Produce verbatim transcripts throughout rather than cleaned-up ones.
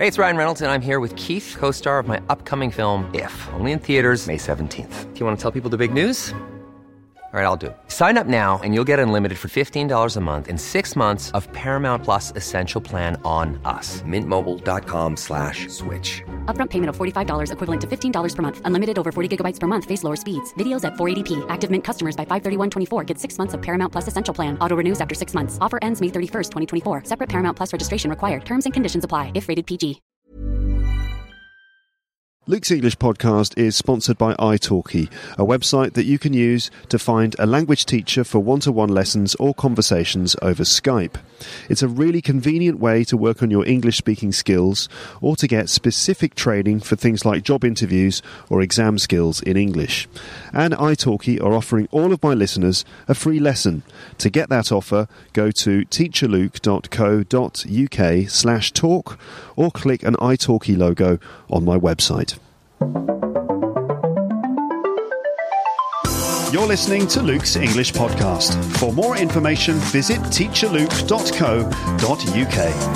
Hey, it's Ryan Reynolds, and I'm here with Keith, co-star of my upcoming film, If, only in theaters May seventeenth. Do you want to tell people the big news? All right, I'll do it. Sign up now and you'll get unlimited for fifteen dollars a month and six months of Paramount Plus Essential Plan on us. Mint Mobile dot com slash switch. Upfront payment of forty-five dollars equivalent to fifteen dollars per month. Unlimited over forty gigabytes per month. Face lower speeds. Videos at four eighty p. Active Mint customers by five thirty-one twenty-four get six months of Paramount Plus Essential Plan. Auto renews after six months. Offer ends May thirty-first, twenty twenty-four. Separate Paramount Plus registration required. Terms and conditions apply if rated P G. Luke's English podcast is sponsored by italki, a website that you can use to find a language teacher for one-to-one lessons or conversations over Skype. It's a really convenient way to work on your English-speaking skills or to get specific training for things like job interviews or exam skills in English. And italki are offering all of my listeners a free lesson. To get that offer, go to teacherluke.co.uk slash talk or click an italki logo on my website. You're listening to Luke's English podcast. For more information, visit teacherluke dot co dot uk.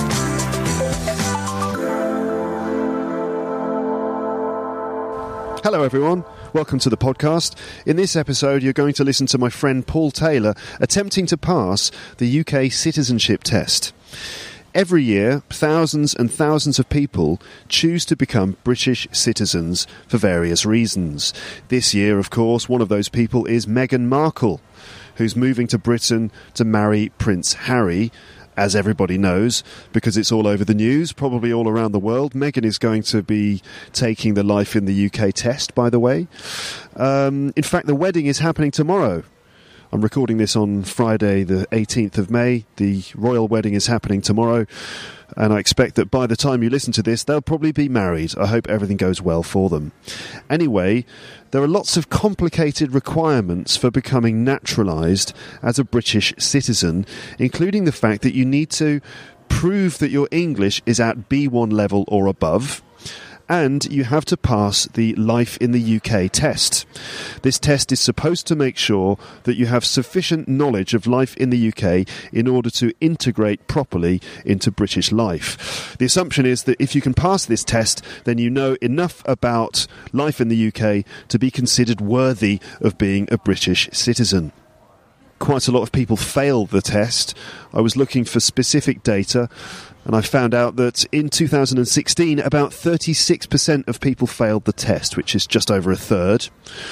Hello everyone, welcome to the podcast. In this episode you're going to listen to my friend Paul Taylor attempting to pass the U K citizenship test. Every year, thousands and thousands of people choose to become British citizens for various reasons. This year, of course, one of those people is Meghan Markle, who's moving to Britain to marry Prince Harry. As everybody knows, because it's all over the news, probably all around the world. Meghan is going to be taking the Life in the U K test, by the way. Um, in fact, the wedding is happening tomorrow. I'm recording this on Friday the eighteenth of May. The royal wedding is happening tomorrow, and I expect that by the time you listen to this, they'll probably be married. I hope everything goes well for them. Anyway, there are lots of complicated requirements for becoming naturalised as a British citizen, including the fact that you need to prove that your English is at B one level or above, and you have to pass the Life in the U K test. This test is supposed to make sure that you have sufficient knowledge of life in the U K in order to integrate properly into British life. The assumption is that if you can pass this test, then you know enough about life in the U K to be considered worthy of being a British citizen. Quite a lot of people fail the test. I was looking for specific data, and I found out that in two thousand sixteen, about thirty-six percent of people failed the test, which is just over a third.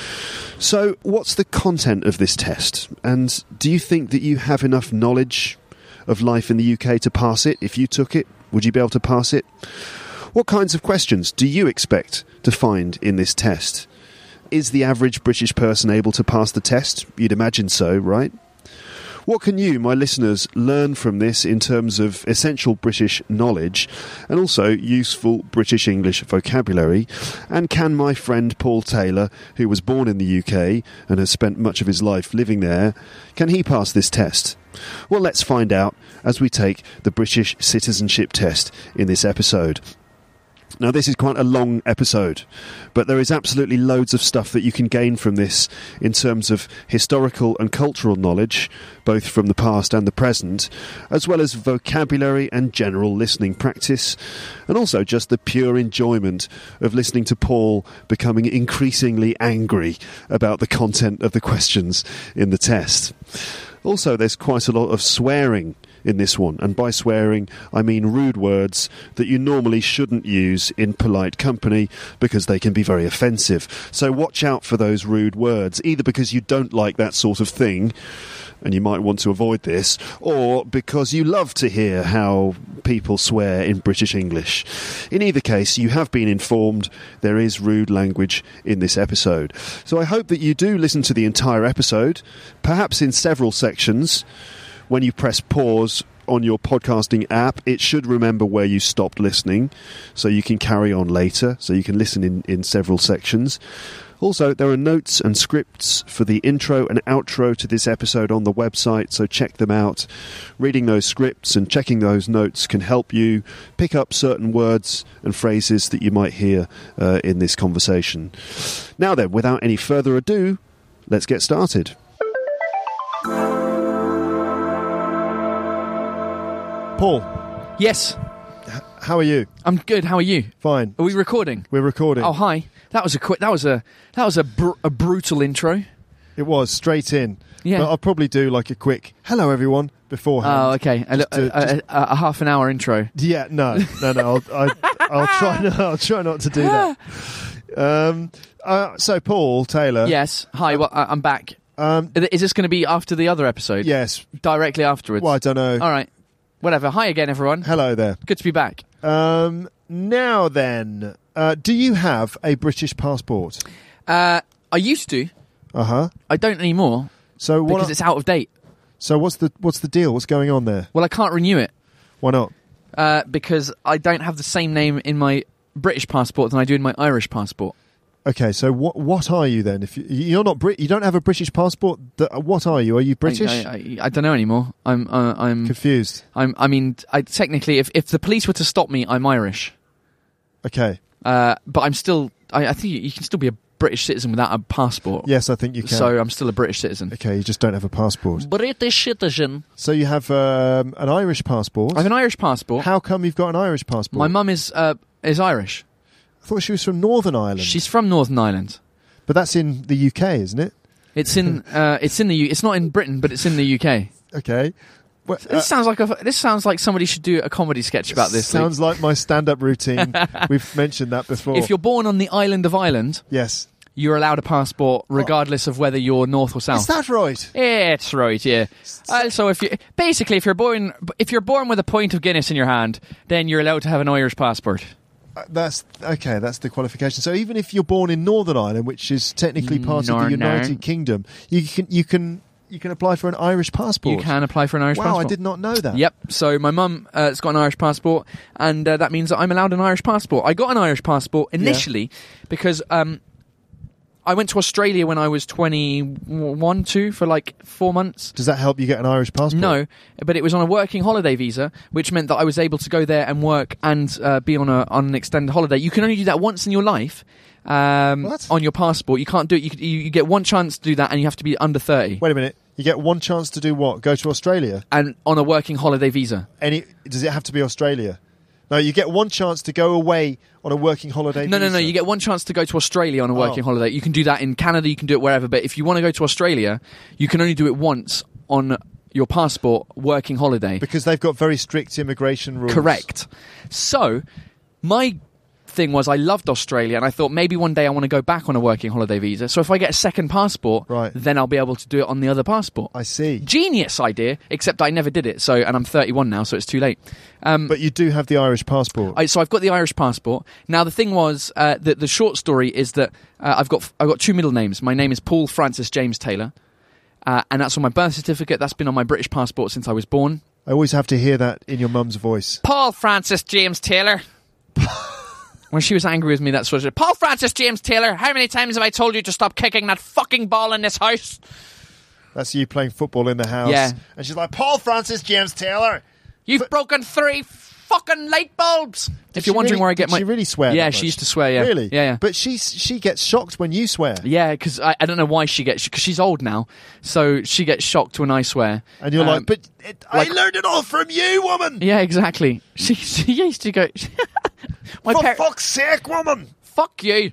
So, what's the content of this test? And do you think that you have enough knowledge of life in the U K to pass it? If you took it, would you be able to pass it? What kinds of questions do you expect to find in this test? Is the average British person able to pass the test? You'd imagine so, right? What can you, my listeners, learn from this in terms of essential British knowledge and also useful British English vocabulary? And can my friend Paul Taylor, who was born in the U K and has spent much of his life living there, can he pass this test? Well, let's find out as we take the British citizenship test in this episode. Now, this is quite a long episode, but there is absolutely loads of stuff that you can gain from this in terms of historical and cultural knowledge, both from the past and the present, as well as vocabulary and general listening practice, and also just the pure enjoyment of listening to Paul becoming increasingly angry about the content of the questions in the test. Also, there's quite a lot of swearing in this one, and by swearing I mean rude words that you normally shouldn't use in polite company because they can be very offensive. So watch out for those rude words, either because you don't like that sort of thing and you might want to avoid this, or because you love to hear how people swear in British English. In either case, you have been informed there is rude language in this episode. So I hope that you do listen to the entire episode, perhaps in several sections. When you press pause on your podcasting app, it should remember where you stopped listening, so you can carry on later, so you can listen in, in several sections. Also, there are notes and scripts for the intro and outro to this episode on the website, so check them out. Reading those scripts and checking those notes can help you pick up certain words and phrases that you might hear uh, in this conversation. Now then, without any further ado, let's get started. Paul. Yes. how are you? I'm good. How are you? Fine. Are we recording? We're recording. Oh, hi. That was a quick. That was a. That was a, br- a brutal intro. It was straight in. Yeah. But I'll probably do like a quick hello everyone beforehand. Oh, okay. A, to- a, a, a, a half an hour intro. Yeah, no, no, no. I'll, I, I'll try. No, I'll try not to do that. Um. Uh, so, Paul Taylor. Yes. Hi. Well, I- I'm back. Um. Is this going to be after the other episode? Yes. Directly afterwards. Well, I don't know. All right. Whatever. Hi again, everyone. Hello there. Good to be back. Um. Now then, uh, do you have a British passport? Uh, I used to. Uh huh. I don't anymore So what? because it's out of date. So what's the what's the deal? What's going on there? Well, I can't renew it Why not? uh, because I don't have the same name in my British passport than I do in my Irish passport. Okay, so what what are you then? If you, you're not Brit, you don't have a British passport. th- What are you? Are you British? I, I, I, I don't know anymore. I'm. Uh, I'm. Confused. I'm. I mean, I, technically, if if the police were to stop me, I'm Irish. Okay. Uh, but I'm still. I, I think you, you can still be a British citizen without a passport. Yes, I think you can. So I'm still a British citizen. Okay, you just don't have a passport. British citizen. So you have um, an Irish passport. I have an Irish passport. How come you've got an Irish passport? My mum is uh, is Irish. I thought she was from Northern Ireland. She's from Northern Ireland. But that's in the U K, isn't it? It's in. Uh, it's in the. U- it's not in Britain, but it's in the U K. Okay. Well, uh, This sounds like a. This sounds like somebody should do a comedy sketch about this. sounds like my stand-up routine. We've mentioned that before. If you're born on the island of Ireland, yes. you're allowed a passport regardless of whether you're north or south. Is that right? It's right, yeah. Also, if you basically if you're born if you're born with a pint of Guinness in your hand, then you're allowed to have an Irish passport. Uh, that's okay. That's the qualification. So even if you're born in Northern Ireland, which is technically part of the Northern. United Kingdom, you can you can you can apply for an Irish passport. You can apply for an Irish wow, passport. I did not know that. Yep. So my mum uh, has got an Irish passport, and uh, that means that I'm allowed an Irish passport. I got an Irish passport initially because um, I went to Australia when I was twenty-one, two for like four months. Does that help you get an Irish passport? No, but it was on a working holiday visa, which meant that I was able to go there and work and uh, be on a on an extended holiday. You can only do that once in your life um, What? on your passport. You can't do it. You, could- you, you get one chance to do that, and you have to be under thirty. Wait a minute. You get one chance to do what? Go to Australia? And on a working holiday visa. Any? Does it have to be Australia? No, you get one chance to go away on a working holiday. No, no, no. visa. You get one chance to go to Australia on a working Oh. holiday. You can do that in Canada. You can do it wherever. But if you want to go to Australia, you can only do it once on your passport working holiday. because they've got very strict immigration rules. Correct. So, my thing was I loved Australia, and I thought maybe one day I want to go back on a working holiday visa. So if I get a second passport, Right. then I'll be able to do it on the other passport. I see. Genius idea, except I never did it. So, and I'm thirty-one now, so it's too late. Um, But you do have the Irish passport. I, so I've got the Irish passport. Now the thing was, uh, the, the short story is that uh, I've got I've got two middle names. My name is Paul Francis James Taylor, uh, and that's on my birth certificate. That's been on my British passport since I was born. I always have to hear that in your mum's voice. Paul Francis James Taylor. When she was angry with me, that's what she said. Paul Francis James Taylor, how many times have I told you to stop kicking that fucking ball in this house? That's you playing football in the house. Yeah. And she's like, Paul Francis James Taylor. You've But- broken three fucking light bulbs. If Did you're she wondering really- where I get did my... she really swear Yeah, that she much? used to swear, yeah. Really? Yeah, yeah. But she's, she gets shocked when you swear. Yeah, because I, I don't know why she gets... Because she's old now, so she gets shocked when I swear. And you're Um, like, but it, like- I learned it all from you, woman. Yeah, exactly. She, she used to go... my For par- fuck's sake, woman. Fuck you.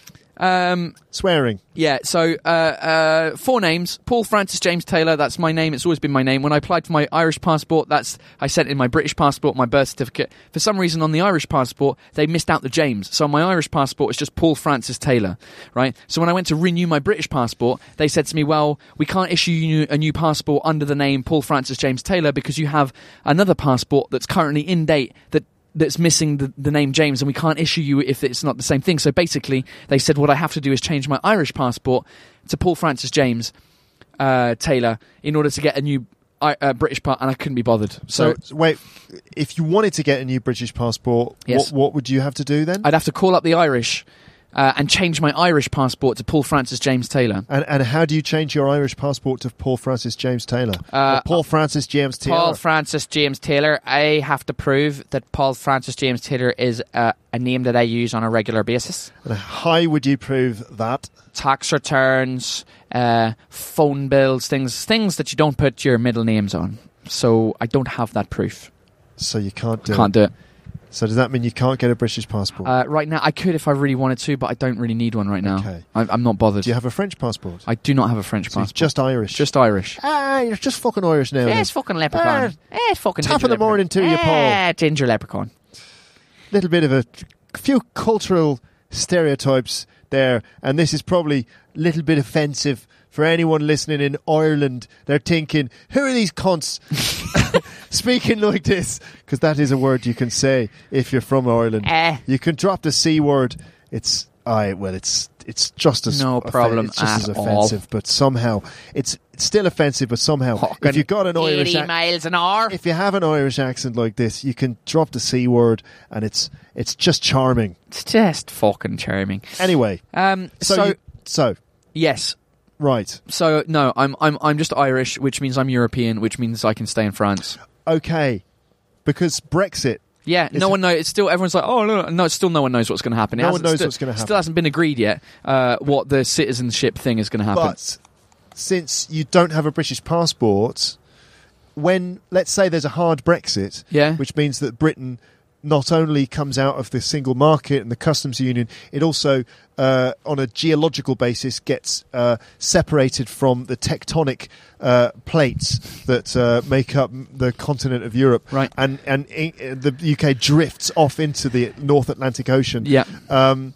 Um... Swearing. Yeah, so uh, uh, four names. Paul Francis James Taylor, that's my name. It's always been my name. When I applied for my Irish passport, that's I sent in my British passport, my birth certificate. For some reason, on the Irish passport, they missed out the James. So on my Irish passport, it's just Paul Francis Taylor, right? So when I went to renew my British passport, they said to me, well, we can't issue you a new passport under the name Paul Francis James Taylor because you have another passport that's currently in date that that's missing the, the name James, and we can't issue you if it's not the same thing. So basically, they said what I have to do is change my Irish passport to Paul Francis James uh, Taylor in order to get a new uh, uh, British part, and I couldn't be bothered. So, So, wait, if you wanted to get a new British passport, Yes. what, what would you have to do then? I'd have to call up the Irish uh, and change my Irish passport to Paul Francis James Taylor. And, and how do you change your Irish passport to Paul Francis James Taylor? Uh, Or Paul Francis James Taylor? Paul Francis James Taylor. I have to prove that Paul Francis James Taylor is uh, a name that I use on a regular basis. And how would you prove that? Tax returns, uh, phone bills, things things that you don't put your middle names on. So I don't have that proof. So you can't do Can't it. do it. So does that mean you can't get a British passport? Uh, right now, I could if I really wanted to, but I don't really need one right now. Okay. I, I'm not bothered. Do you have a French passport? I do not have a French So it's passport. just Irish. Just Irish. Ah, you're just fucking Irish now. Yeah, then. it's fucking leprechaun. Ah, Yeah, it's fucking top ginger of the morning to you, Paul. Yeah, ginger leprechaun. Little bit of a few cultural stereotypes there, and this is probably a little bit offensive for anyone listening in Ireland. They're thinking, who are these cunts speaking like this? Because that is a word you can say if you're from Ireland. Eh. You can drop the C word. It's I well, it's it's just as No offe- problem It's just as at all. offensive, but somehow it's, it's still offensive. But somehow, Fucking if you've got an Irish eighty ac- miles an hour. if you have an Irish accent like this, you can drop the C word, and it's it's just charming. It's just fucking charming. Anyway, Um, so so, you, so yes. right, So no, I'm I'm I'm just Irish, which means I'm European, which means I can stay in France. okay, because Brexit. Yeah, It's- no one knows. It's still everyone's like, oh no, no. Still, no one knows what's going to happen. It No one hasn't- knows still, what's gonna happen. Still hasn't been agreed yet. Uh, what the citizenship thing is going to happen? But since you don't have a British passport, when let's say there's a hard Brexit, Yeah. which means that Britain not only comes out of the single market and the customs union, it also, uh, on a geological basis, gets uh, separated from the tectonic uh, plates that uh, make up the continent of Europe, Right. And and i- the U K drifts off into the North Atlantic Ocean. Yeah. Um,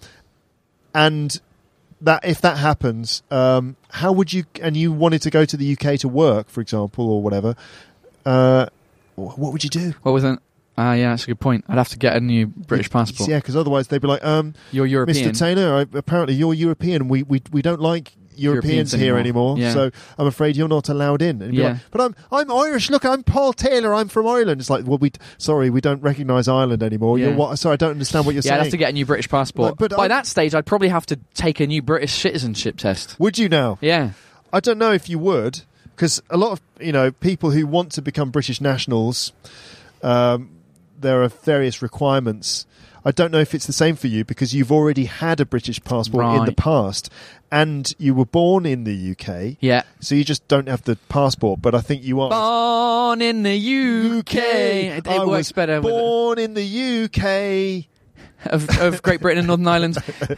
and that if that happens, um, how would you? And you wanted to go to the U K to work, for example, or whatever. Uh, wh- what would you do? What was it? Ah, yeah, that's a good point. I'd have to get a new British passport. Yeah, because otherwise they'd be like, um, You're European. Mister Taylor, I, apparently you're European. We we we don't like Europeans, Europeans here anymore. anymore, Yeah. so I'm afraid you're not allowed in. And you'd be Yeah. like, but I'm I'm Irish. Look, I'm Paul Taylor. I'm from Ireland. It's like, well, we sorry, we don't recognise Ireland anymore. Yeah. You're what? Sorry, I don't understand what you're Yeah, I'd saying. have to get a new British passport. Like, but By I- that stage, I'd probably have to take a new British citizenship test. Would you now? Yeah. I don't know if you would, because a lot of you know people who want to become British nationals, um, there are various requirements. I don't know if it's the same for you because you've already had a British passport in the Right. past, and you were born in the U K. Yeah. So you just don't have the passport, but I think you are. Born in the U K. It, I it works was better with born in the U K. of, of Great Britain and Northern Ireland.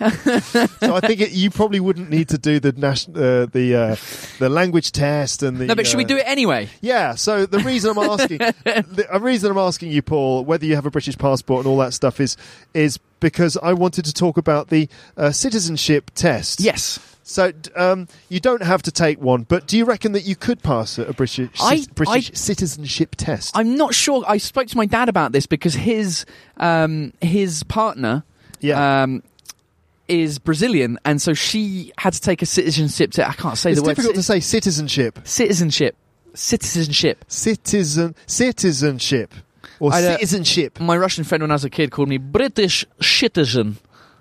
So I think it, you probably wouldn't need to do the nation, uh, the uh, the language test and the. No, but should we uh, do it anyway? Yeah, so the reason I'm asking, the reason I'm asking you, Paul, whether you have a British passport and all that stuff is is because I wanted to talk about the uh, citizenship test. Yes. So d- um, you don't have to take one, but do you reckon that you could pass a British I- ci- British I- citizenship test? I'm not sure. I spoke to my dad about this because his um, his partner Yeah. um, is Brazilian, and so she had to take a citizenship test. I can't say it's the word. difficult to ci- say citizenship. citizenship. Citizenship. Citizen citizenship or I, uh, citizenship. My Russian friend when I was a kid called me British citizen.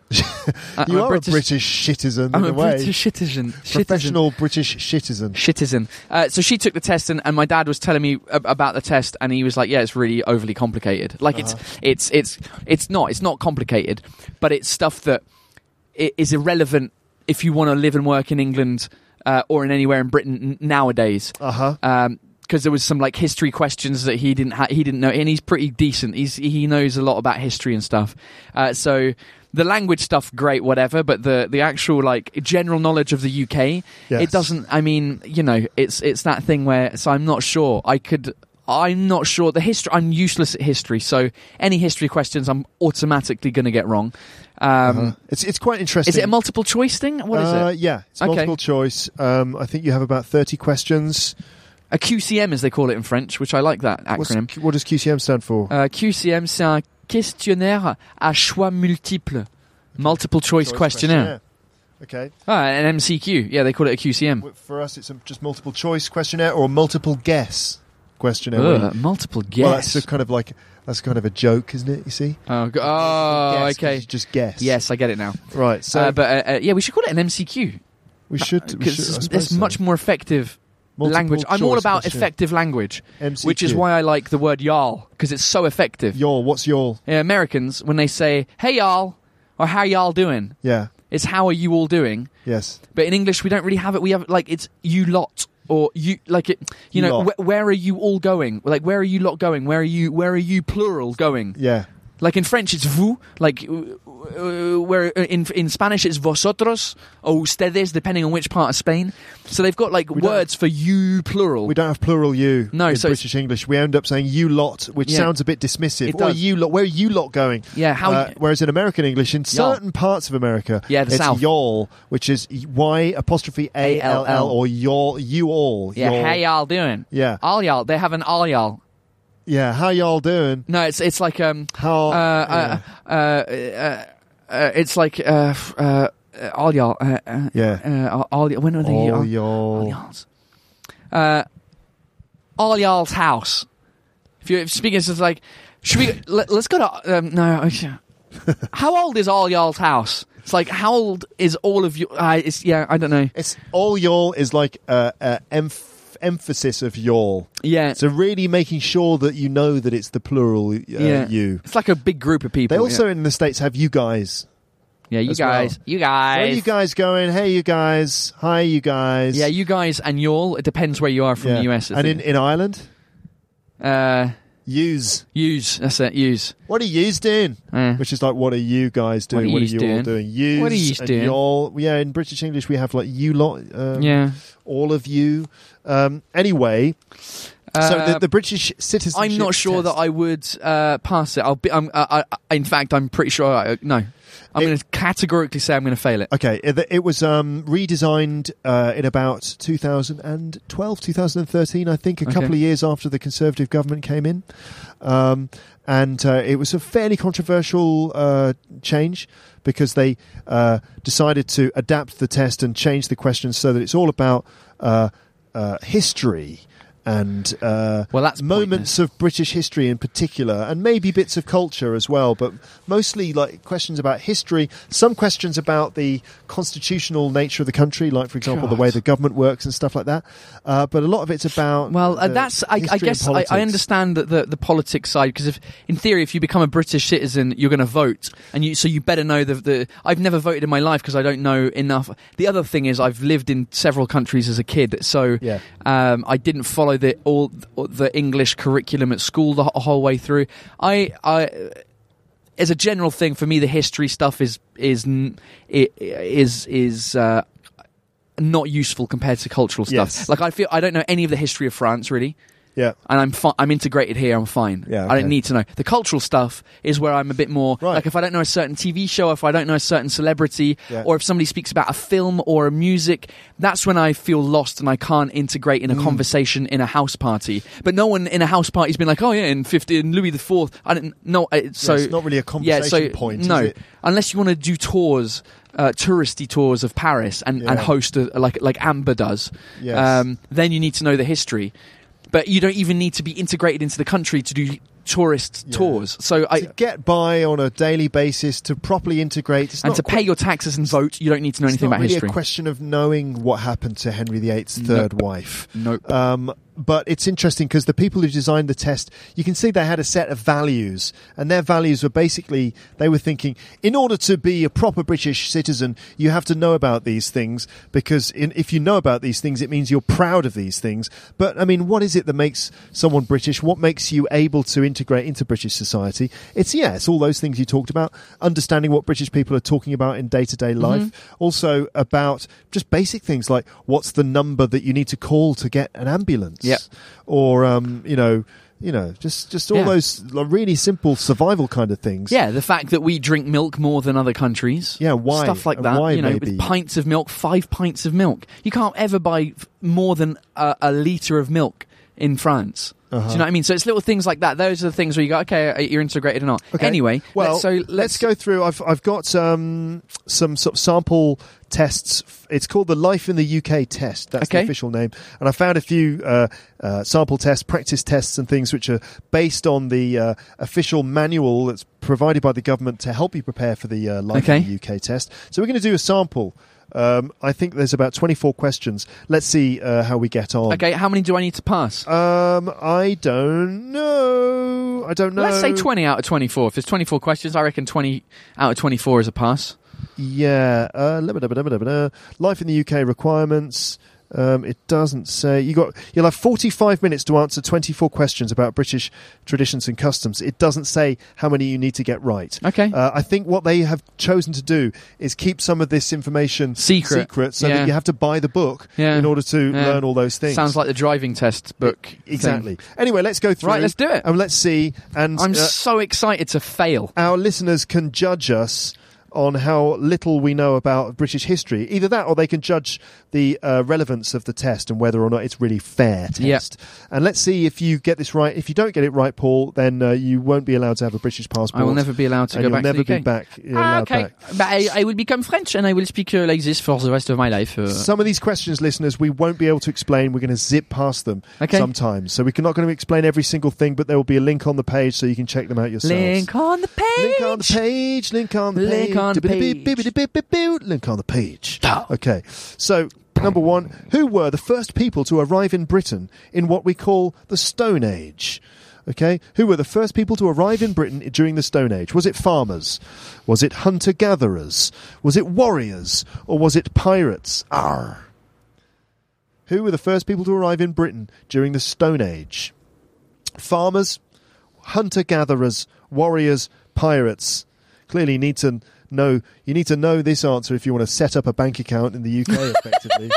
I- You I'm are a British citizen I'm in a a way. British citizen. Citizen. Professional British citizen. Citizen. Uh, so she took the test, and, and my dad was telling me ab- about the test, and he was like, "Yeah, it's really overly complicated. Like Uh-huh. it's it's it's it's not. It's not complicated, but it's stuff that i- is irrelevant if you want to live and work in England uh, or in anywhere in Britain n- nowadays." Uh huh. Um, because there was some like history questions that he didn't ha- he didn't know, and he's pretty decent. He's he knows a lot about history and stuff. Uh, so the language stuff, great, whatever. But the the actual like general knowledge of the U K, Yes. it doesn't. I mean, you know, it's it's that thing where. So I'm not sure. I could. I'm not sure. The history. I'm useless at history. So any history questions, I'm automatically going to get wrong. Um, Uh-huh. It's it's quite interesting. Is it a multiple choice thing? What is uh, it? Yeah, it's Okay. multiple choice. Um, I think you have about thirty questions. A Q C M, as they call it in French, which I like that What's, acronym. what does Q C M stand for? Uh, Q C M, c'est un questionnaire à choix multiples. Multiple choice, Choice questionnaire. Okay. Ah, an M C Q. Yeah, they call it a Q C M. W- For us, it's a just multiple choice questionnaire or a multiple guess questionnaire. where you- Ugh, multiple guess. Well, that's a kind of like that's kind of a joke, isn't it? You see? oh, go- oh Guess, 'cause okay. you just guess. Yes, I get it now. Right. So uh, but uh, uh, yeah, we should call it an M C Q we should. We because should I it's, suppose it's so. much more effective Multiple language. I'm all choice about question. effective language, M C Q. which is why I like the word y'all because it's so effective. Y'all. What's y'all? Yeah, Americans, when they say "Hey y'all" or "How y'all doing," Yeah. it's "How are you all doing?" Yes. But in English, we don't really have it. We have like it's you lot or you like it. You You know, lot. wh- where are you all going? Like where are you lot going? Where are you? Where are you plural going? Yeah. Like in French, it's vous. Like uh, where in in Spanish, it's vosotros or ustedes, depending on which part of Spain. So they've got like We don't- words for you plural. We don't have plural you No, in so it's- British English. We end up saying you lot, which Yeah. sounds a bit dismissive. It Or does. you lot, where are you lot going? Yeah, how- Uh, whereas in American English, in Y'all. certain parts of America, Yeah, the it's South. y'all, which is Y apostrophe A L L, or y'all, you all. yeah, y'all. how y'all doing? Yeah. all y'all. They have an all y'all. Yeah, how y'all doing? No, it's it's like um How? uh, uh, uh, uh, uh, it's like uh, f- uh, uh, all y'all. Uh, uh, Yeah. Uh, all y- when are they? all all, y'all. all y'all's. Uh, all y'all's house. If you're speaking, it's just like, should we? Let, let's go to. Um, no. okay. How old is all y'all's house? It's like, how old is all of you? Uh, it's yeah. I don't know. It's all y'all is like uh, uh, emph- emphasis of y'all. Yeah. So really making sure that you know that it's the plural uh, yeah. you. It's like a big group of people. They also yeah. in the States have you guys. Yeah, you as well. guys. You guys. Where are you guys going? Hey, you guys. Hi, you guys. Yeah, you guys and y'all. It depends where you are from Yeah. the U S. I And in, think. in Ireland, uh, yous. use. That's it. Use. What are yous doing? Uh, Which is like, what are you guys doing? What are What are yous you all doing? doing? Yous. What are yous and doing? y'all. Yeah, in British English we have like you lot. Um, yeah. All of you. Um, anyway, so Uh, the, the British citizenship I'm not sure test. that I would uh, pass it. I'll be. I'm, uh, I, in fact, I'm pretty sure. I, no, I'm It- going to categorically say I'm going to fail it. Okay, it, it was um, redesigned uh, in about two thousand twelve, two thousand thirteen, I think, a Okay. couple of years after the Conservative government came in. Um, and uh, it was a fairly controversial uh, change because they uh, decided to adapt the test and change the questions so that it's all about uh, uh, history and uh, Well, that's moments of British history in particular, and maybe bits of culture as well, but mostly like questions about history, some questions about the constitutional nature of the country, like, for example, the God. way the government works and stuff like that. Uh, but a lot of it's about Well, uh, the that's. I, I history and guess I, politics. I understand that the the politics side, because if, in theory, if you become a British citizen, you're going to vote, and you so you better know the the. I've never voted in my life because I don't know enough. The other thing is I've lived in several countries as a kid, so Yeah. um, I didn't follow the all the English curriculum at school the wh- whole way through. I I. As a general thing, for me, the history stuff is is n- i- is is uh, not useful compared to cultural stuff. Yes. Like I feel I don't know any of the history of France really, Yeah. and I'm fi- I'm integrated here. I'm fine. Yeah, I okay. don't need to know the cultural stuff. Is where I'm a bit more Right. like if I don't know a certain T V show, if I don't know a certain celebrity, Yeah. or if somebody speaks about a film or a music, that's when I feel lost and I can't integrate in a Mm. conversation in a house party. But no one in a house party's been like, oh yeah, in fifteen Louis the Fourth. I didn't know. So it's not really a yeah, so conversation point, is No, it? unless you want to do tours. Uh, touristy tours of Paris and, and Yeah. host a, like like Amber does, Yes. um, then you need to know the history. But you don't even need to be integrated into the country to do tourist Yeah. tours. So I to get by on a daily basis, to properly integrate, it's and not to que- pay your taxes and vote, you don't need to know it's anything not about really history. a question of knowing what happened to Henry the Eighth's third Nope. wife. Nope. Um, but it's interesting because the people who designed the test, you can see they had a set of values, and their values were basically, they were thinking, in order to be a proper British citizen, you have to know about these things, because in, if you know about these things, it means you're proud of these things. But, I mean, what is it that makes someone British? What makes you able to integrate into British society? It's, yeah, it's all those things you talked about, understanding what British people are talking about in day-to-day life, also about just basic things like what's the number that you need to call to get an ambulance? Yep. Or, um, you know, you know, just, just all Yeah. those like, really simple survival kind of things. Yeah, the fact that we drink milk more than other countries. Yeah, why? Stuff like And that. why, you know, maybe? with pints of milk, five pints of milk. You can't ever buy f- more than a, a litre of milk in France. Uh-huh. Do you know what I mean? So it's little things like that. Those are the things where you go, okay, you're integrated or not. Okay. Anyway, well, let's, so let's, let's go through. I've I've got um, some sort of sample tests. It's called the Life in the U K test. That's Okay. the official name. And I found a few uh, uh, sample tests, practice tests, and things which are based on the uh, official manual that's provided by the government to help you prepare for the uh, Life Okay. in the U K test. So we're going to do a sample. Um, I think there's about twenty-four questions. Let's see uh, how we get on. Okay, how many do I need to pass? Um, I don't know. I don't know. Let's say twenty out of twenty-four. If there's twenty-four questions, I reckon twenty out of twenty-four is a pass. Yeah. Uh, la- ba- da- ba- da- ba- da- ba- da. Life in the U K requirements. Um, it doesn't say. You got. You'll have forty-five minutes to answer twenty-four questions about British traditions and customs. It doesn't say how many you need to get right. Okay. Uh, I think what they have chosen to do is keep some of this information Secret. secret so Yeah. that you have to buy the book Yeah. in order to Yeah. learn all those things. Sounds like the driving test book. Exactly. thing. Anyway, let's go through. Right, let's do it. And let's see. And I'm uh, so excited to fail. our listeners can judge us on how little we know about British history. Either that, or they can judge the uh, relevance of the test and whether or not it's really fair test. Yep. And let's see if you get this right. If you don't get it right, Paul, then uh, you won't be allowed to have a British passport. I will never be allowed to and go you'll back never to the U K. be back. You're Ah, allowed okay. back. But I, I will become French and I will speak uh, like this for the rest of my life. Uh, Some of these questions, listeners, we won't be able to explain. We're going to zip past them Okay. sometimes. So we're not going to explain every single thing, but there will be a link on the page so you can check them out yourselves. link on the page. Link on the page. Link on the Link page. on the page. Link on the page. Okay. So, number one, who were the first people to arrive in Britain in what we call the Stone Age? Okay. Who were the first people to arrive in Britain during the Stone Age? Was it farmers? Was it hunter-gatherers? Was it warriors? Or was it pirates? Arr. Who were the first people to arrive in Britain during the Stone Age? Farmers, hunter-gatherers, warriors, pirates. Clearly, you need to know. You need to know this answer if you want to set up a bank account in the U K effectively.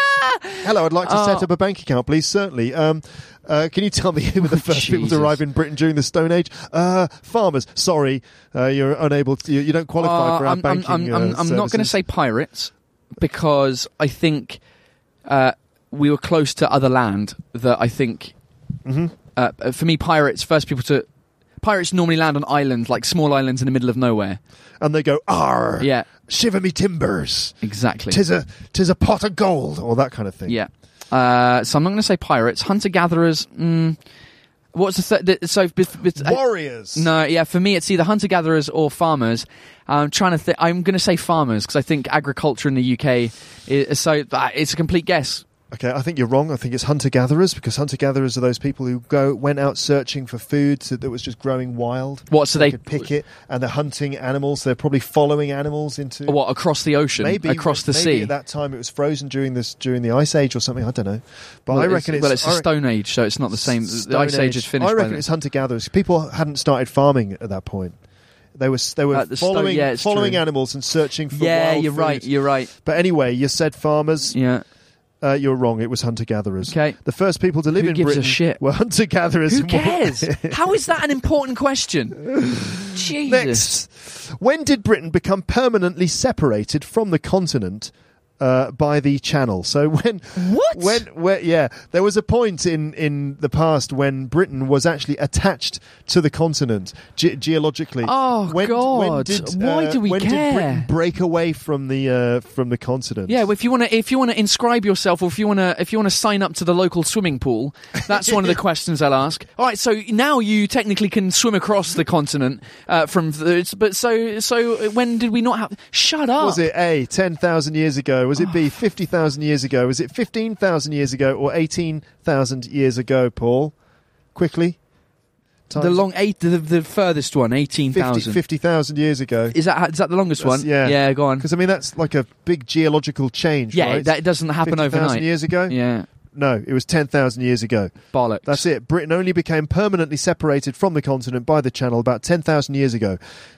Hello, I'd like to Oh. set up a bank account, please. Certainly. Um, uh, can you tell me who were the first people to Jesus. arrive in Britain during the Stone Age? Uh, farmers. Sorry, uh, you're unable. To, you, you don't qualify Uh, for our I'm, banking. I'm, I'm, I'm, uh, I'm not going to services. say pirates because I think uh, we were close to other land that I think. Mm-hmm. Uh, for me, pirates, first people to. Pirates normally land on islands, like small islands in the middle of nowhere. And they go, "Arr, Yeah, shiver me timbers, exactly. tis a tis a pot of gold," or that kind of thing. Yeah. Uh, so I'm not going to say pirates. Hunter-gatherers. Mm, what's the third? So, bef- bef- Warriors. no, yeah. For me, it's either hunter-gatherers or farmers. I'm trying to think. I'm going to say farmers because I think agriculture in the U K is so. Uh, it's a complete guess. Okay, I think you're wrong. I think it's hunter-gatherers, because hunter-gatherers are those people who go went out searching for food that was just growing wild. What? So they they could pick it, and they're hunting animals. They're probably following animals into what across the ocean, maybe across the maybe sea. At that time, it was frozen during this during the Ice Age or something. I don't know, but well, I reckon it's well, it's I a re- Stone Age, so it's not the same. The Stone Ice Age is finished. I by reckon then. it's hunter-gatherers. People hadn't started farming at that point. They were they were At the stone- following yeah, it's following true. animals and searching for Yeah, wild you're food. right. You're right. But anyway, you said farmers. Yeah. Uh, you're wrong. It was hunter-gatherers. Okay. The first people to live Who in gives a Britain shit? were hunter-gatherers. Who cares? How is that an important question? Jesus. Next, when did Britain become permanently separated from the continent uh, by the Channel? So when, What? When, when, yeah, there was a point in in the past when Britain was actually attached to the continent ge- geologically. Oh, when, God. When did, Why uh, do we when care? did Britain break away from the uh, from the continent? Yeah, well, if you want to, if you want to inscribe yourself, or if you want to, if you want to sign up to the local swimming pool, that's one of the questions I'll ask. All right, so now you technically can swim across the continent uh, from, the, but so so when did we not have? Shut up. Was it A, ten thousand years ago? Was it B, fifty thousand years ago? Was it fifteen thousand years ago or eighteen thousand years ago, Paul? Quickly. the Times- long eight, the, the furthest one, eighteen thousand. fifty thousand years ago. Is that is that the longest That's- one? yeah. yeah, go on. Because, I mean, that's like a big geological change, Yeah, right? that doesn't happen fifty thousand overnight. years ago? Yeah, No, it was ten thousand years ago. bollocks. That's it. Britain only became permanently separated from the continent by the Channel about ten thousand years ago.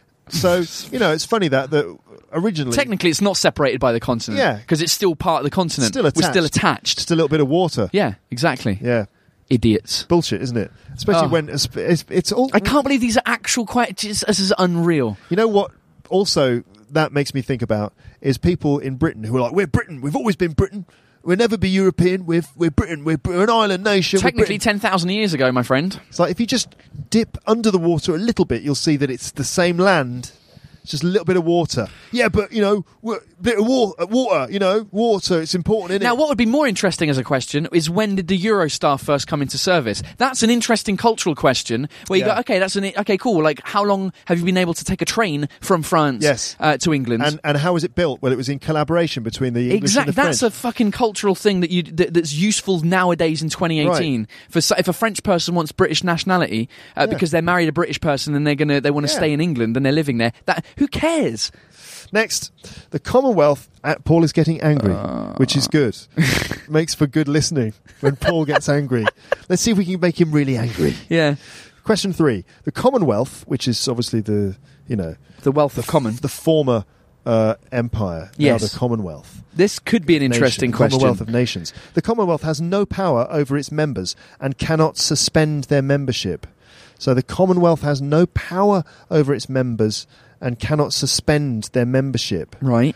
So, you know, it's funny that, that originally... Technically, it's not separated by the continent. Yeah. because it's still part of the continent. Still We're still attached. attached. just a little bit of water. Yeah, exactly. Yeah. Idiots. Bullshit, isn't it? Especially Oh. when it's, it's, it's all... I can't believe these are actual questions. This is unreal. You know what also that makes me think about is people in Britain who are like, we're Britain, we've always been Britain, we'll never be European, we're, we're Britain, we're, we're an island nation. we're Technically, Britain." ten thousand years ago, my friend. It's like if you just dip under the water a little bit, you'll see that it's the same land. It's just a little bit of water. Yeah, but, you know, a bit of water, water, you know, water, it's important, isn't Now, it? what would be more interesting as a question is when did the Eurostar first come into service? That's an interesting cultural question where you Yeah. go, okay, that's an okay, cool. Like, how long have you been able to take a train from France Yes. uh, to England? And, and how was it built? Well, it was in collaboration between the English Exactly, and the that's French. a fucking cultural thing that you that, that's useful nowadays in twenty eighteen. For s- if a French person wants British nationality uh, Yeah. because they're married a British person and they're gonna they want to Yeah. stay in England and they're living there, that Who cares? Next, the Commonwealth. Uh, Paul is getting angry, uh... which is good. Makes for good listening when Paul gets angry. Let's see if we can make him really angry. Yeah. Question three. The Commonwealth, which is obviously the, you know... The wealth of common. The former uh, empire, yes. now the Commonwealth. This could be an interesting Nation, question. Commonwealth of Nations. The Commonwealth has no power over its members and cannot suspend their membership. So the Commonwealth has no power over its members and cannot suspend their membership. Right.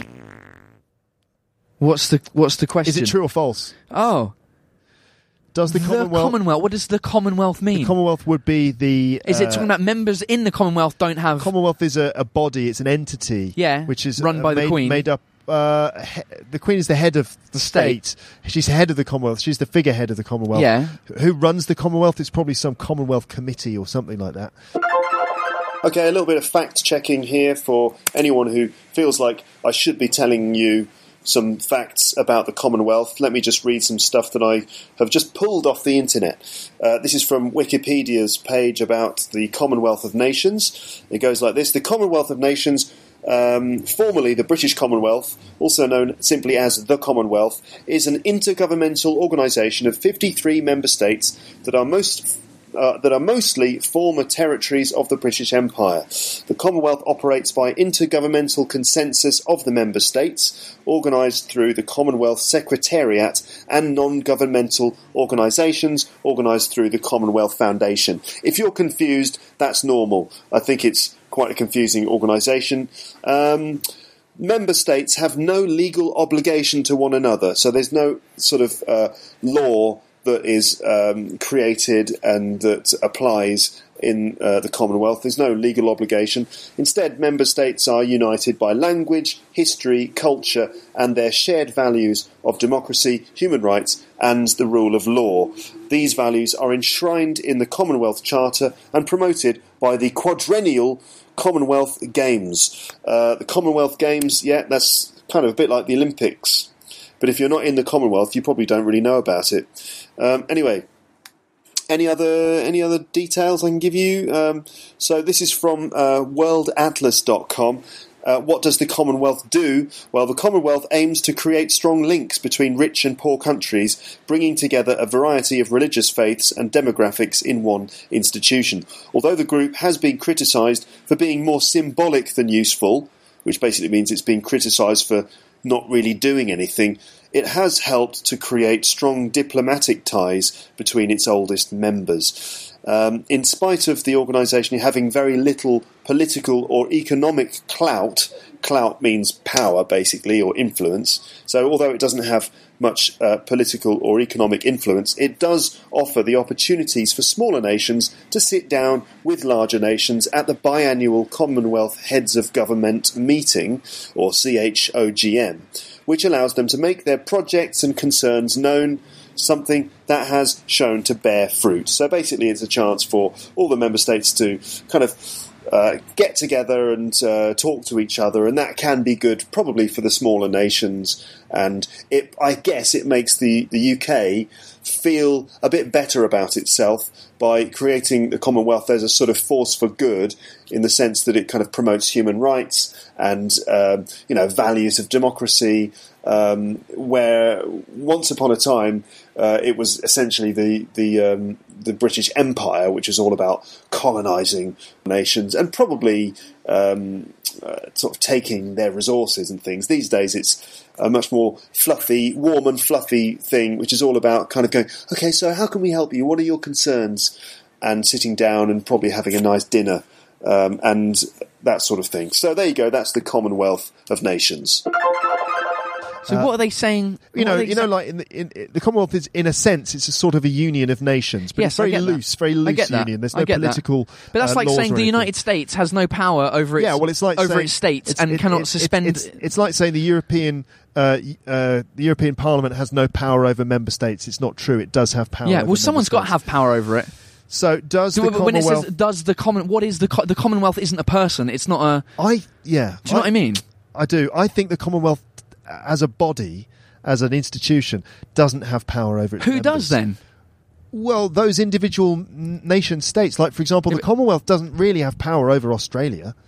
What's the What's the question? Is it true or false? Oh. Does the, the Commonwealth... Commonwealth... What does the Commonwealth mean? The Commonwealth would be the... Is uh, it talking about members in the Commonwealth don't have... Commonwealth is a, a body, it's an entity. Yeah, which is run by uh, the made, Queen. Made up... Uh, he, the Queen is the head of the state. state. She's the head of the Commonwealth. She's the figurehead of the Commonwealth. Yeah. Who runs the Commonwealth? It's probably some Commonwealth committee or something like that. Okay, a little bit of fact-checking here for anyone who feels like I should be telling you some facts about the Commonwealth. Let me just read some stuff that I have just pulled off the internet. Uh, this is from Wikipedia's page about the Commonwealth of Nations. It goes like this. The Commonwealth of Nations, um, formerly the British Commonwealth, also known simply as the Commonwealth, is an intergovernmental organisation of fifty-three member states that are most Uh, that are mostly former territories of the British Empire. The Commonwealth operates by intergovernmental consensus of the member states, organised through the Commonwealth Secretariat, and non-governmental organisations organised through the Commonwealth Foundation. If you're confused, that's normal. I think it's quite a confusing organisation. Um... Member states have no legal obligation to one another, so there's no sort of uh, law that is um, created and that applies in uh, the Commonwealth. There's no legal obligation. Instead, member states are united by language, history, culture, and their shared values of democracy, human rights, and the rule of law. These values are enshrined in the Commonwealth Charter and promoted by the quadrennial Commonwealth Games. Uh, the Commonwealth Games, yeah, that's kind of a bit like the Olympics. But if you're not in the Commonwealth, you probably don't really know about it. Um, anyway, any other any other details I can give you? Um, so this is from uh, world atlas dot com. Uh, what does the Commonwealth do? Well, the Commonwealth aims to create strong links between rich and poor countries, bringing together a variety of religious faiths and demographics in one institution. Although the group has been criticised for being more symbolic than useful, which basically means it's been criticised for not really doing anything, it has helped to create strong diplomatic ties between its oldest members. Um, in spite of the organisation having very little political or economic clout, clout means power basically, or influence, so although it doesn't have much uh, political or economic influence, it does offer the opportunities for smaller nations to sit down with larger nations at the biannual Commonwealth Heads of Government meeting, or C H O G M, which allows them to make their projects and concerns known, something that has shown to bear fruit. So basically it's a chance for all the member states to kind of uh, get together and uh, talk to each other, and that can be good probably for the smaller nations, and it, I guess it makes the, the U K feel a bit better about itself by creating the Commonwealth as a sort of force for good, in the sense that it kind of promotes human rights and um, you know, values of democracy, um, where once upon a time uh, it was essentially the the um, the British Empire, which is all about colonising nations and probably um, uh, sort of taking their resources and things. These days it's a much more fluffy, warm and fluffy thing, which is all about kind of going, okay, so how can we help you? What are your concerns? And sitting down and probably having a nice dinner um, and that sort of thing. So there you go. That's the Commonwealth of Nations. So uh, what are they saying? You know, you sa- know, like in the, in, in, the Commonwealth is, in a sense, it's a sort of a union of nations, but yes, it's very I get loose, that. very I loose get that. union. There's I no get political. That. But that's uh, like laws saying or the anything. United States has no power over its yeah, well, it's like over saying, its states it's, and it, cannot it, suspend. It's, it's, it's like saying the European. Uh, uh, the European Parliament has no power over member states. It's not true. It does have power. Yeah, over well, someone's got to have power over it. So does Do, the when Commonwealth? it says does the common, what is the co- the Commonwealth? Isn't a person. It's not a. I yeah. Do you know I, what I mean? I do. I think the Commonwealth, as a body, as an institution, doesn't have power over its Who members. does then? Well, those individual n- nation states, like for example, the Commonwealth doesn't really have power over Australia.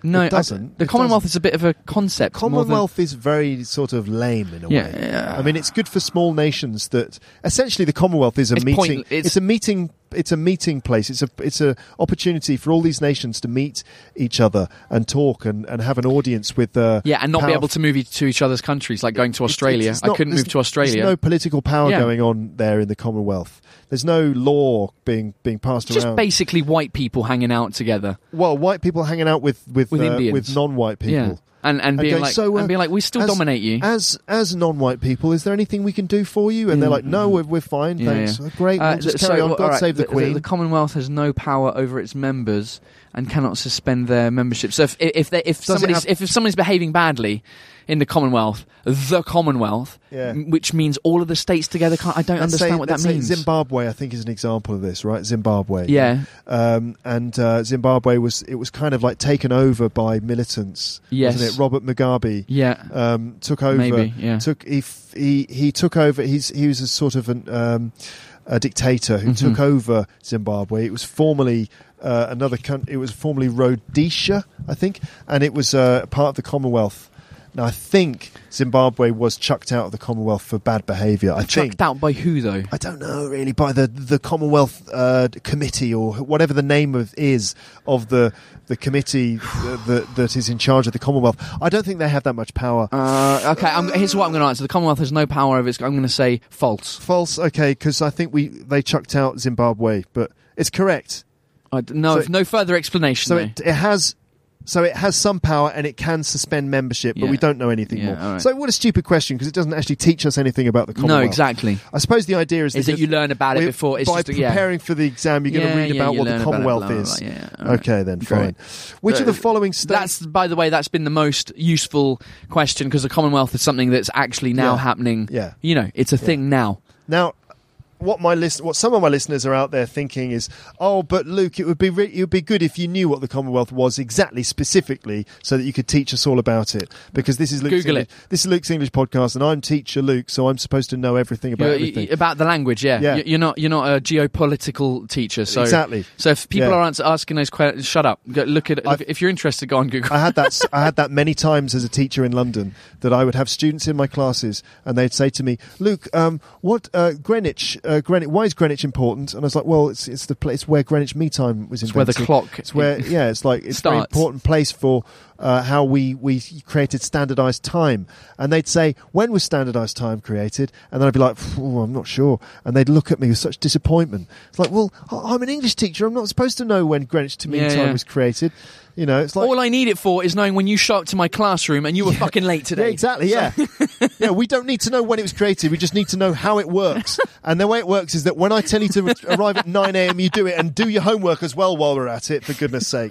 No, it doesn't. I, the It Commonwealth doesn't. is a bit of a concept. more than- Commonwealth is very sort of lame in a Yeah, way. yeah. I mean, it's good for small nations that essentially the Commonwealth is a It's meeting. point- it's- it's a meeting. It's a meeting place. It's a it's a opportunity for all these nations to meet each other and talk and, and have an audience with. Uh, Yeah, and not be power- able to move to each other's countries, like going to It's- Australia. it's I not- couldn't there's- move to Australia. There's no political power Yeah. going on there in the Commonwealth. There's no law being being passed Just around. basically white people hanging out together well, white people hanging out with with with uh, Indians, with non-white people. Yeah, and and And being going, like, "So, uh, and being like, we still as- dominate you. As as non-white people, is there anything we can do for you? And they're Yeah. like, no, we're, we're fine, Yeah, thanks. yeah. Oh, great, Uh, we'll just th- carry so, on. all God right, save the, Queen. The Commonwealth has no power over its members and cannot suspend their membership. So if if they, if it somebody's have- if, if somebody's behaving badly in the Commonwealth, the Commonwealth, Yeah. m- which means all of the states together, can't. I don't Let's understand say- what that let's say means. Zimbabwe, I think, is an example of this, right? Zimbabwe. Yeah. Um, and uh, Zimbabwe was it was kind of like taken over by militants, Yes. wasn't it? Robert Mugabe. Yeah. Um, took over. Maybe, yeah. Took he f- he he took over. He's he was a sort of an um, a dictator who Mm-hmm. took over Zimbabwe. It was formerly uh, another country. It was formerly Rhodesia, I think, and it was uh, part of the Commonwealth. Now, I think Zimbabwe was chucked out of the Commonwealth for bad behaviour. I think. Chucked out by who though? I don't know really by the the Commonwealth uh, committee or whatever the name of is of the the committee that, that that is in charge of the Commonwealth. I don't think they have that much power. Uh, okay, I'm, here's what I'm going to answer. The Commonwealth has no power over its. I'm going to say false. False, okay, because I think we they chucked out Zimbabwe, but it's correct. I d- no, So- no further explanation. So though. it, it has. So it has some power and it can suspend membership, but Yeah. we don't know anything Yeah, more. all right. So what a stupid question, because it doesn't actually teach us anything about the Commonwealth. No, exactly. I suppose the idea is, Is that just you learn about it we're- before, it's by just a- yeah. preparing for the exam, you're going Yeah, to read yeah, about you what the learn about it, Commonwealth blah, blah, is. blah, yeah, all right. Okay, then, Great. fine. Which Uh, of the following states... That's, by the way, that's been the most useful question because the Commonwealth is something that's actually now Yeah. happening. Yeah. You know, it's a thing now. Now, what my list, what some of my listeners are out there thinking is, oh, but Luke, it would be re- it would be good if you knew what the Commonwealth was exactly, specifically, so that you could teach us all about it. Because this is Luke's Google English, it. This is Luke's English podcast, and I'm teacher Luke, so I'm supposed to know everything about You're- everything. y- about the language, yeah. Yeah. You- You're not you're not a geopolitical teacher, so Exactly. So if people Yeah. are ans- asking those questions, shut up. Go, look at look, I've- if you're interested, go on Google. I had that. s- I had that many times as a teacher in London. That I would have students in my classes, and they'd say to me, "Luke, um, what uh, Greenwich? Uh, Greenwich? Why is Greenwich important?" And I was like, "Well, it's it's the place where Greenwich Mean Time was It's where invented. the clock It's where yeah. It's like it's a very starts. important place for uh, how we we created standardized time." And they'd say, "When was standardized time created?" And then I'd be like, "Oh, I'm not sure." And they'd look at me with such disappointment. It's like, "Well, I- I'm an English teacher. I'm not supposed to know when Greenwich to Mean Yeah, Time yeah. was created." You know, it's like All I need it for is knowing when you show up to my classroom and you were fucking late today. Yeah, exactly. Yeah, yeah. We don't need to know when it was created. We just need to know how it works. And the way it works is that when I tell you to arrive at nine a.m., you do it, and do your homework as well while we're at it. For goodness' sake.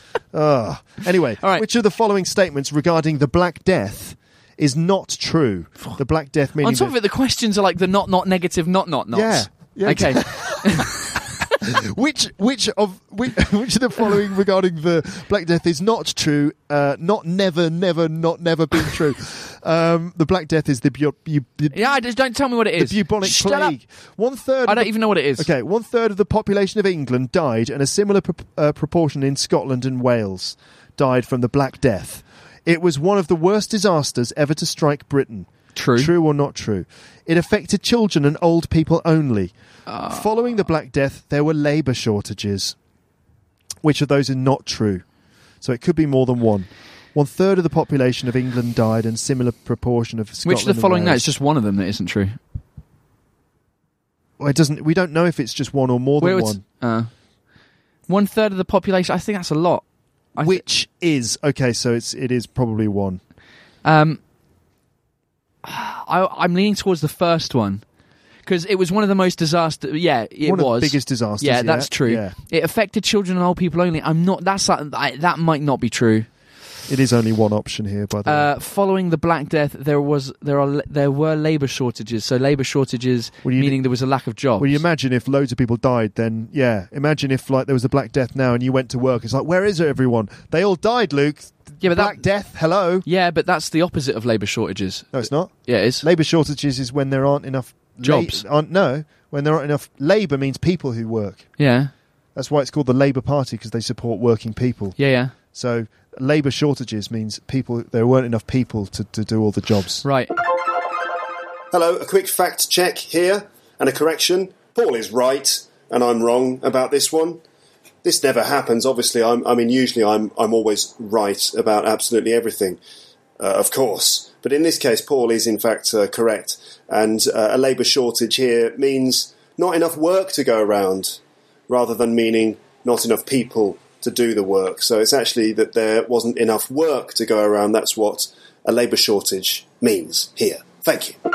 Ah. Anyway, All right. which of the following statements regarding the Black Death is not true? The Black Death meaning On top that- of it, the questions are like the not not negative not not nots. Yeah. Yeah, Okay. which which of which, which of the following regarding the Black Death is not true? Uh, not never, never, not never been true. Um, the Black Death is the bu- bu- bu- Yeah, I just don't tell me what it is. the bubonic Shut up. plague. One third. I of don't the- even know what it is. Okay, one third of the population of England died, and a similar pro- uh, proportion in Scotland and Wales died from the Black Death. It was one of the worst disasters ever to strike Britain. True. True or not true? It affected children and old people only. Ah. Following the Black Death, there were labour shortages. Which of those is not true? So it could be more than one. One third of the population of England died, and similar proportion of Scotland. Which of the and following Wales. no, it's just one of them that isn't true. Well, it doesn't. We don't know if it's just one or more than Where it's- one. Uh, one third of the population. I think that's a lot. I thi- Which is okay? So it's it is probably one. Um, I, I'm leaning towards the first one because it was one of the most disaster. Yeah, it one was of the biggest disasters. Yeah, that's true. Yeah, It affected children and old people only. I'm not. That's I, that might not be true. it is only one option here. By the way, Uh, following the Black Death, there was there are there were labour shortages. So labour shortages Well, you- meaning there was a lack of jobs. well, you imagine if loads of people died, then yeah. Imagine if like there was a Black Death now, and you went to work. It's like, where is everyone? They all died, Luke. Yeah, but that- Black Death. Hello. yeah, but that's the opposite of labour shortages. No, it's not. Yeah, it is. Labour shortages is when there aren't enough la- Jobs. aren't, no, when there aren't enough labour means people who work. Yeah, That's why it's called the Labour Party, because they support working people. yeah, yeah. So labour shortages means people there weren't enough people to, to do all the jobs. Right. Hello, a quick fact check here and a correction. Paul is right and I'm wrong about this one. This never happens. Obviously, I'm, I mean, usually I'm I'm always right about absolutely everything, uh, of course. But in this case, Paul is in fact uh, correct. And uh, a labour shortage here means not enough work to go around, rather than meaning not enough people to do the work. So it's actually that there wasn't enough work to go around. That's what a labour shortage means here. Thank you.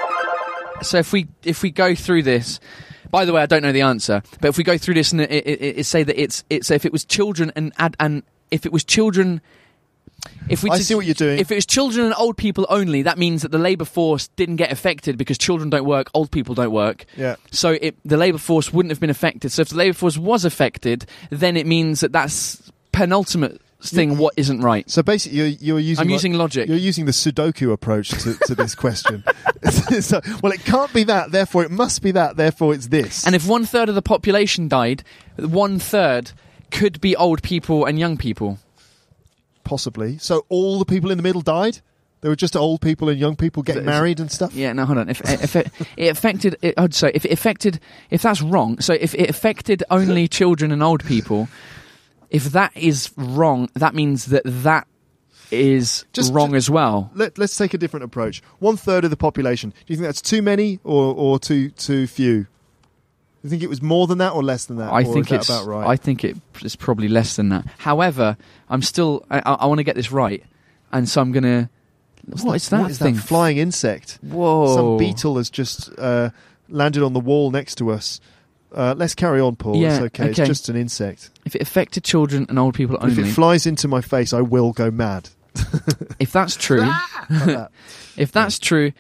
So if we if we go through this, by the way, I don't know the answer, but if we go through this and it, it, it, it say that it's it's if it was children and and, and if it was children, if we I just, see what you're doing. If it was children and old people only, that means that the labour force didn't get affected because children don't work, old people don't work. Yeah. So it, the labour force wouldn't have been affected. So if the labour force was affected, then it means that that's penultimate thing. You- what isn't right? So basically, you're, you're using. I'm like- using logic. You're using the Sudoku approach to, to this question. So, well, it can't be that. Therefore, it must be that. Therefore, it's this. And if one third of the population died, one third could be old people and young people. Possibly. So all the people in the middle died? There were just old people and young people getting Is- married and stuff? Yeah, no, hold on. If if it, it affected, it, I'd say if it affected, if that's wrong. So if it affected only children and old people, if that is wrong, that means that that is Just- wrong ju- as well. Let, let's take a different approach. One third of the population. Do you think that's too many or, or too too few? Do you think it was more than that or less than that? I Or think is that it's. about right. I think it is probably less than that. However, I'm still. I, I, I want to get this right, and so I'm gonna. What is that What is thing? that flying insect? Whoa! Some beetle has just uh, landed on the wall next to us. Uh, let's carry on, Paul. Yeah, it's okay. okay. It's just an insect. If it affected children and old people If only, it flies into my face, I will go mad. if that's true, Like that. if that's true,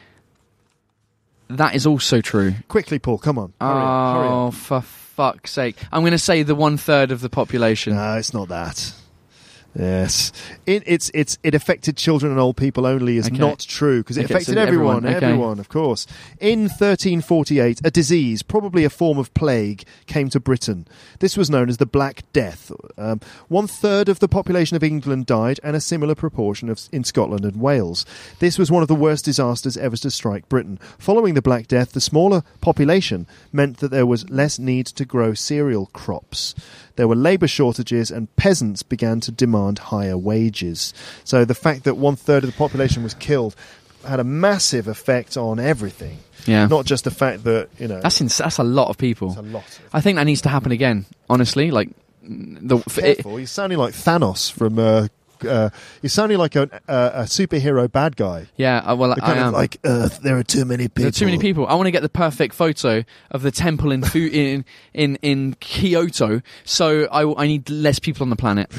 that is also true. Quickly, Paul, come on. Hurry up, hurry Oh, up. for fuck's sake. I'm going to say the one third of the population. No, it's not that. Yes, it, it's it's it affected children and old people only is Okay. not true because it Okay, affected so everyone, everyone, okay. everyone, of course. In thirteen forty-eight, a disease, probably a form of plague, came to Britain. This was known as the Black Death. Um, one third of the population of England died, and a similar proportion of in Scotland and Wales. This was one of the worst disasters ever to strike Britain. Following the Black Death, the smaller population meant that there was less need to grow cereal crops. There were labour shortages and peasants began to demand higher wages. So the fact that one third of the population was killed had a massive effect on everything. Yeah. Not just the fact that, you know, That's ins- that's a lot of people. it's a lot. Of I think that needs to happen again, honestly. Like, the, f- it, Careful, you're sounding like Thanos from... Uh, uh, you're sounding like a, a, a superhero bad guy. yeah, uh, well, The I kind am. of like, Earth, there are too many people. There are too many people. I want to get the perfect photo of the temple in Fu- in, in in Kyoto, so I, I need less people on the planet.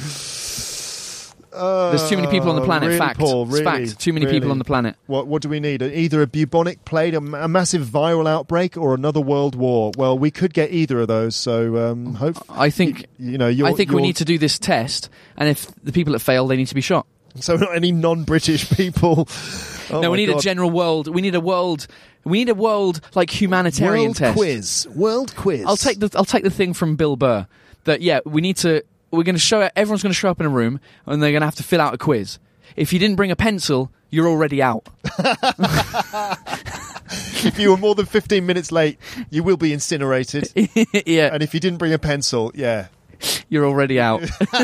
Uh, There's too many people on the planet. really, fact. Paul, It's really, fact. Too many people really. on the planet. What what do we need? Either a bubonic plague, a, ma- a massive viral outbreak, or another world war? Well, we could get either of those. So, um, hope I think. you know. You're, I think we you're- need to do this test, and if the people that fail, they need to be shot. So, not any non-British people. Oh no, my we need God. a general world. We need a world. We need a world like humanitarian world test. quiz. World quiz. I'll take the I'll take the thing from Bill Burr that yeah we need to we're going to show it. Everyone's going to show up in a room and they're going to have to fill out a quiz. If you didn't bring a pencil, you're already out. If you were more than fifteen minutes late, you will be incinerated. yeah, And if you didn't bring a pencil, yeah, you're already out.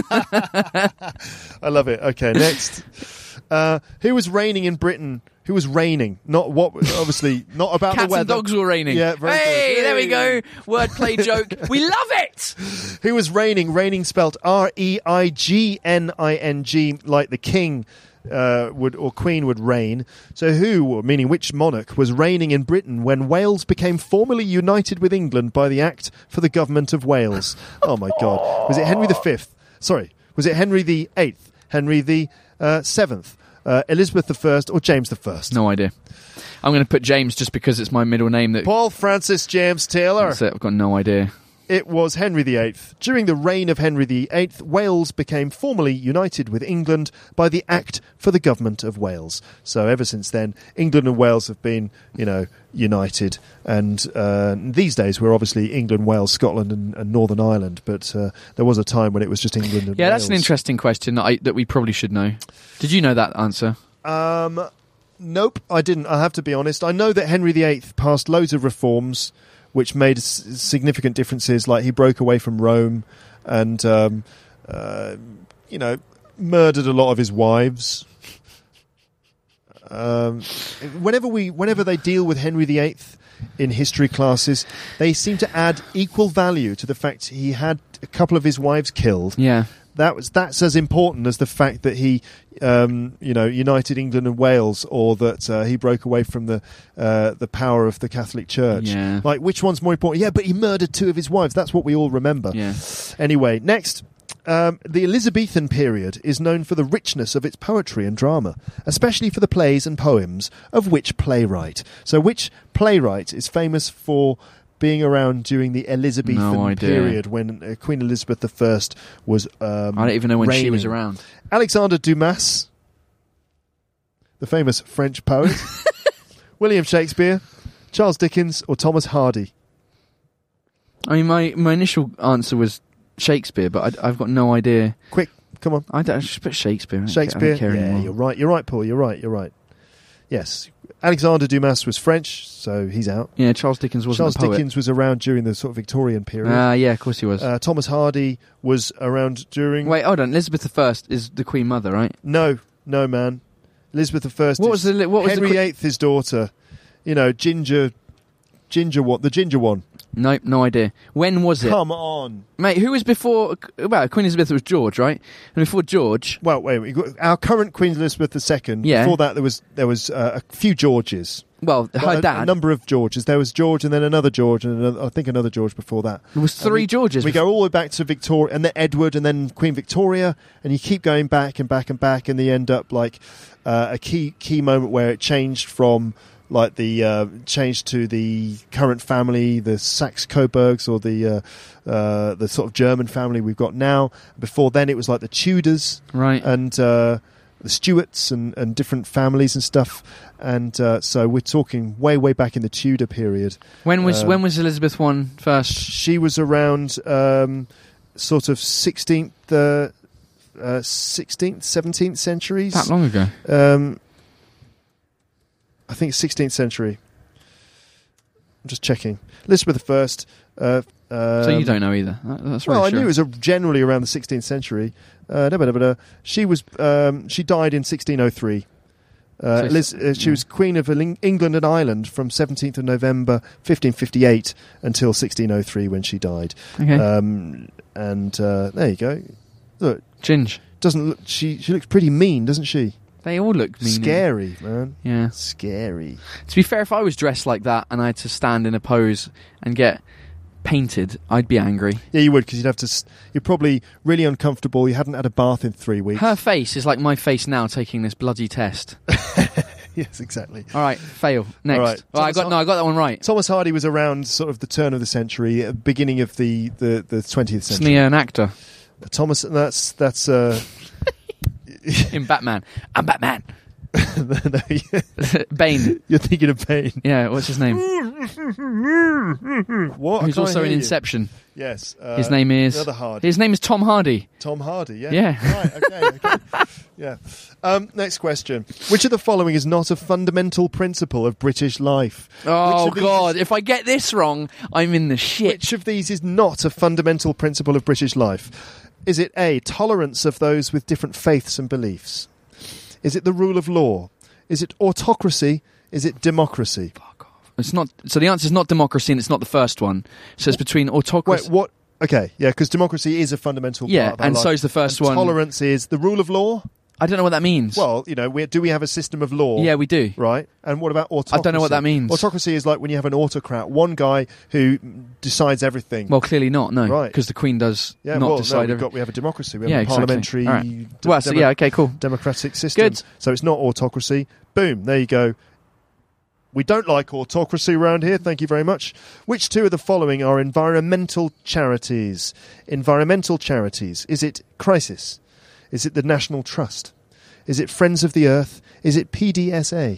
I love it. Okay, next. Uh, who was reigning in Britain? Who was reigning? Not what? Obviously, not about Cats the weather. and dogs were raining. Yeah, very hey, good. there we Yay. go. Wordplay joke. We love it. Who was reigning? Reigning spelt R E I G N I N G, like the king uh, would or queen would reign. So who, meaning which monarch, was reigning in Britain when Wales became formally united with England by the Act for the Government of Wales? Oh my God! Was it Henry the Fifth? Sorry, was it Henry the Eighth? Henry the uh, Seventh? Uh, Elizabeth the First or James the First? No idea. I'm going to put James just because it's my middle name. That Paul Francis James Taylor. That's it. I've got no idea. It was Henry the Eighth. During the reign of Henry the Eighth, Wales became formally united with England by the Act for the Government of Wales. So ever since then, England and Wales have been, you know, united. And uh, these days, we're obviously England, Wales, Scotland, and, and Northern Ireland. But uh, there was a time when it was just England and yeah, Wales. that's an interesting question that, I, that we probably should know. Did you know that answer? Um, nope, I didn't. I have to be honest. I know that Henry the Eighth passed loads of reforms which made s- significant differences, like he broke away from Rome and, um, uh, you know, murdered a lot of his wives. Um, whenever we, whenever they deal with Henry the Eighth in history classes, they seem to add equal value to the fact he had a couple of his wives killed. Yeah. That was that's as important as the fact that he, um, you know, united England and Wales, or that uh, he broke away from the uh, the power of the Catholic Church. Yeah. Like, which one's more important? Yeah, but he murdered two of his wives. That's what we all remember. Yeah. Anyway, next. Um, the Elizabethan period is known for the richness of its poetry and drama, especially for the plays and poems of which playwright? So which playwright is famous for being around during the Elizabethan No idea. period when uh, Queen Elizabeth the First was um, I don't even know when she was reigning? around. Alexander Dumas, the famous French poet, William Shakespeare, Charles Dickens, or Thomas Hardy? I mean, my, my initial answer was Shakespeare, but I, I've got no idea. Quick, come on. I don't I just put Shakespeare. I don't Shakespeare. care, I don't care Yeah, anymore. you're right. You're right, Paul. You're right. You're right. Yes. Alexander Dumas was French, so he's out. Yeah, Charles Dickens wasn't Charles a poet. Dickens was around during the sort of Victorian period. Ah, yeah, of course he was. Uh, Thomas Hardy was around during... Wait, hold on. Elizabeth the First is the Queen Mother, right? No, no, man. Elizabeth the First What is was the li- what was the Henry qui- the Eighth, his daughter. You know, Ginger... Ginger what? The ginger one. Nope, no idea. When was it? Come on. Mate, who was before... Well, Queen Elizabeth was George, right? And before George... Well, wait, wait. You've got our current Queen Elizabeth the Second. Yeah. Before that, there was there was uh, a few Georges. Well, her Well, a, dad... a number of Georges. There was George and then another George and another, I think another George before that. There was three And we, Georges. We go all the way back to Victoria and then Edward and then Queen Victoria, and you keep going back and back and back, and they end up like uh, a key key moment where it changed from like the uh, changed to the current family, the Saxe-Coburgs, or the uh, uh, the sort of German family we've got now. Before then, it was like the Tudors, Right. and uh, the Stuarts and, and different families and stuff. And uh, so we're talking way, way back in the Tudor period. When was um, when was Elizabeth one first? She was around um, sort of sixteenth, uh, uh, sixteenth, seventeenth centuries. That long ago. Um, I think sixteenth century. I'm just checking. Elizabeth the First. Uh, um, So you don't know either. That, that's well, I reassuring. knew it was a, generally around the sixteenth century. Uh, da, ba, da, ba, da. She was. Um, she died in sixteen oh three. Uh, So Liz, uh, she yeah. was Queen of Eng- England and Ireland from seventeenth of November fifteen fifty-eight until sixteen oh three when she died. Okay. Um, and uh, there you go. Look, Ginge. doesn't look. She she looks pretty mean, doesn't she? They all look mean. Scary, man. Yeah. Scary. To be fair, if I was dressed like that and I had to stand in a pose and get painted, I'd be angry. Yeah, you would, because you'd have to. s- You're probably really uncomfortable. You hadn't had a bath in three weeks. Her face is like my face now taking this bloody test. Yes, exactly. All right, fail. Next. All right. Well, I Thomas got Har- no, I got that one right. Thomas Hardy was around sort of the turn of the century, uh, beginning of the the the twentieth Isn't century. he an actor Thomas, that's that's. Uh, in Batman? I'm Batman. no, you- Bane. you're thinking of Bane. Yeah, what's his name? What? I Who's can't also in hear you. Inception. Yes. Uh, His name is. the other Hardy. His name is Tom Hardy. Tom Hardy. Yeah. Yeah. Right. Okay. okay. Yeah. Um, next question: which of the following is not a fundamental principle of British life? Oh Which of these God! is- If I get this wrong, I'm in the shit. Which of these is not a fundamental principle of British life? Is it A, tolerance of those with different faiths and beliefs? Is it the rule of law? Is it autocracy? Is it democracy? It's not. So the answer is not democracy, and it's not the first one. So it's between autocracy. Wait, what? Okay, yeah, because democracy is a fundamental Yeah, part of our and life. so is the first And one. Tolerance is the rule of law? I don't know what that means. Well, you know, we, do we have a system of law? yeah, we do. Right? And what about autocracy? I don't know what that means. Autocracy is like when you have an autocrat, one guy who decides everything. Well, clearly not. No, Right. because the Queen does yeah, not well, decide. no, we've, every- got, we have a democracy. We have Yeah, a exactly. parliamentary All right. d- well, so, demo- yeah, okay, cool. democratic system. Good. So it's not autocracy. Boom, there you go. We don't like autocracy around here, thank you very much. Which two of the following are environmental charities? Environmental charities. Is it Crisis? Is it the National Trust? Is it Friends of the Earth? Is it P D S A?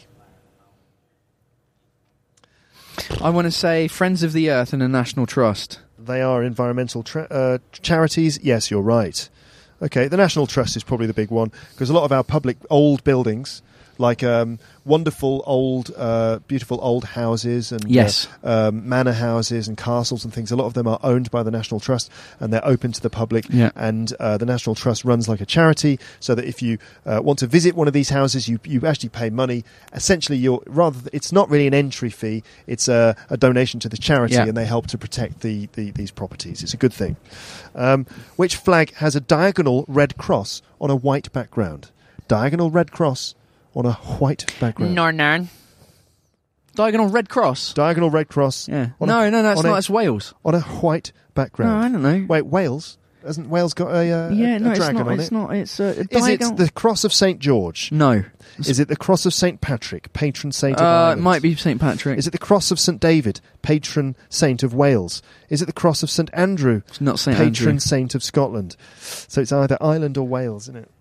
I want to say Friends of the Earth and the National Trust. They are environmental tra- uh, charities. Yes, you're right. Okay, the National Trust is probably the big one, because a lot of our public old buildings, like um, wonderful old, uh, beautiful old houses and Yes. uh, um, manor houses and castles and things, a lot of them are owned by the National Trust, and they're open to the public. Yeah. And uh, the National Trust runs like a charity, so that if you uh, want to visit one of these houses, you you actually pay money. Essentially, you're rather th- it's not really an entry fee; it's a, a donation to the charity, Yeah. and they help to protect the, the these properties. It's a good thing. Um, which flag has a diagonal red cross on a white background? Diagonal red cross on a white background. Northern. Diagonal Red Cross. Diagonal red cross. Yeah. on No, a, no, that's on not. a, That's Wales. on a white background. No, I don't know. Wait, Wales? Hasn't Wales got a, uh, Yeah, a, no, a it's dragon not. on It's it? not. It's uh, a Is it diagonal. the Cross of Saint George? No. Is it the Cross of Saint Patrick, patron saint of Uh, it Ireland? might be Saint Patrick. Is it the Cross of Saint David, patron saint of Wales? Is it the Cross of Saint Andrew, It's not Saint patron Andrew. saint of Scotland? So it's either Ireland or Wales, isn't it?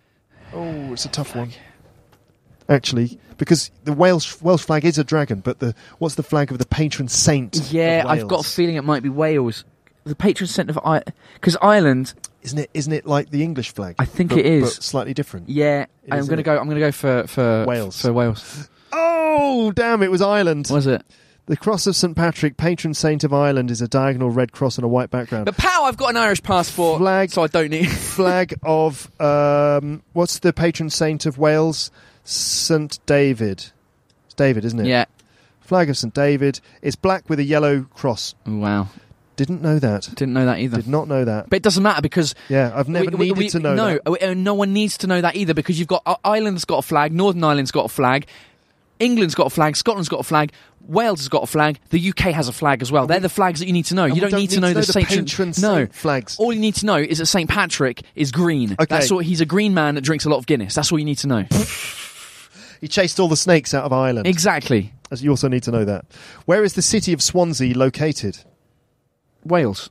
Oh, it's a tough one. Actually, because the Welsh Welsh flag is a dragon, but the what's the flag of the patron saint? Yeah, of I've got a Wales? feeling it might be Wales. The patron saint of I, because Ireland. Isn't it? Isn't it like the English flag? I think but, it is. but slightly different. Yeah, It I'm is, gonna isn't go. I'm gonna go for for Wales. For Wales. Oh, damn! It was Ireland. Was it? The Cross of Saint Patrick, patron saint of Ireland, is a diagonal red cross on a white background. But pow! I've got an Irish passport, Flag- so I don't need. Flag of um, what's the patron saint of Wales? Saint David. It's David, isn't it? Yeah. Flag of Saint David. It's black with a yellow cross. Oh, wow. Didn't know that. Didn't know that either. Did not know that. But it doesn't matter because Yeah, I've never we- we- needed we- to know no, that. uh, no one needs to know that either because you've got uh, Ireland's got a flag, Northern Ireland's got a flag, England's got a flag, Scotland's got a flag, Wales has got a flag, the U K has a flag as well. They're the flags that you need to know. And You we don't, need to know the, Saint- patron no. saint flags. All you need to know is that Saint Patrick is green. Okay. That's all. He's a green man that drinks a lot of Guinness. That's all you need to know. He chased all the snakes out of Ireland. Exactly. As you also need to know that. Where is the city of Swansea located? Wales.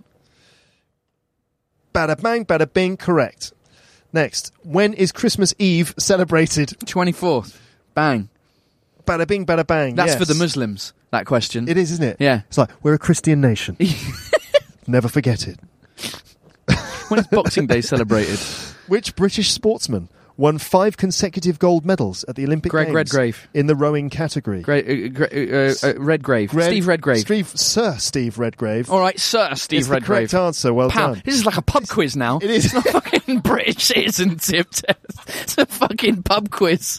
Bada bang, bada bing, correct. Next, when is Christmas Eve celebrated? twenty-fourth. Bang. Bada bing, bada bang. That's yes. for the Muslims, that question. It is, isn't it? Yeah. It's like, we're a Christian nation. Never forget it. When is Boxing Day celebrated? Which British sportsman won five consecutive gold medals at the Olympic Greg Games Redgrave. in the rowing category? Gra- uh, gra- uh, uh, Redgrave. Red- Steve Redgrave. Steve, Sir Steve Redgrave. All right, Sir Steve It's the Redgrave. correct answer. Well Pow. done. This is like a pub quiz now. It is. It's not fucking British citizenship test. It's a fucking pub quiz.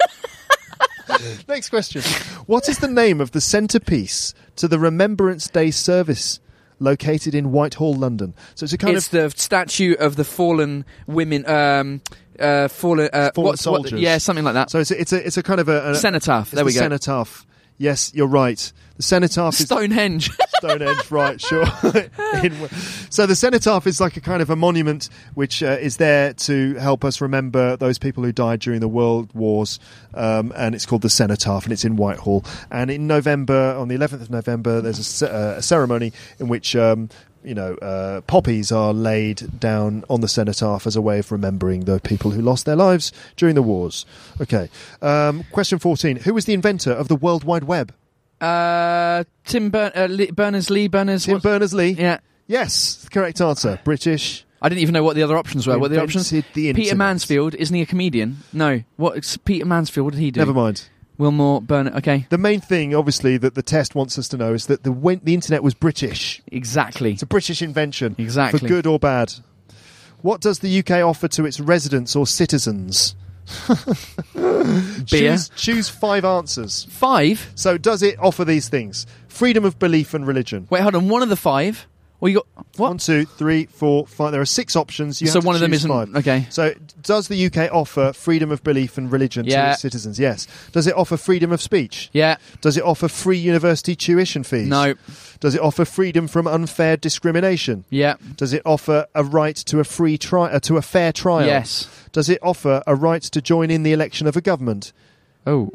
Next question. What is the name of the centrepiece to the Remembrance Day service located in Whitehall, London? So it's a kind It's of the statue of the fallen women, um, uh, fallen, uh, Fallen what's- what- soldiers. yeah, something like that. so it's a, it's a it's a kind of a, a Cenotaph. it's There we the go. Cenotaph. Yes, you're right. The cenotaph is Stonehenge. Stonehenge, right? Sure. In- so the cenotaph is like a kind of a monument which uh, is there to help us remember those people who died during the World Wars, um, and it's called the Cenotaph, and it's in Whitehall. And in November, on the eleventh of November, there's a, ce- uh, a ceremony in which. Um, you know, uh, poppies are laid down on the cenotaph as a way of remembering the people who lost their lives during the wars. Okay. Um, question fourteen. Who was the inventor of the World Wide Web? uh, Tim Bern- uh, Lee- Berners-Lee. Berners. Tim what- Berners-Lee? Yeah. Yes, correct answer. British. I didn't even know what the other options were. What were the options? Invented the Peter internet. Mansfield. Isn't he a comedian? No. What? It's Peter Mansfield. What did he do? Never mind. Wilmore Burnett. Okay. The main thing, obviously, that the test wants us to know is that the win- the internet was British. Exactly. It's a British invention. Exactly. For good or bad. What does the U K offer to its residents or citizens? Beer. Choose, choose five answers. Five. So does it offer these things? Freedom of belief and religion. Wait, hold on. One of the five. Well, you got what? One, two, three, four, five. There are six options. You So have to one of them choose isn't- five. okay. So does the U K offer freedom of belief and religion to Yeah. its citizens? Yes. Does it offer freedom of speech? Yeah. Does it offer free university tuition fees? No. Does it offer freedom from unfair discrimination? Yeah. Does it offer a right to a free tri- uh, to a fair trial? Yes. Does it offer a right to join in the election of a government? Oh.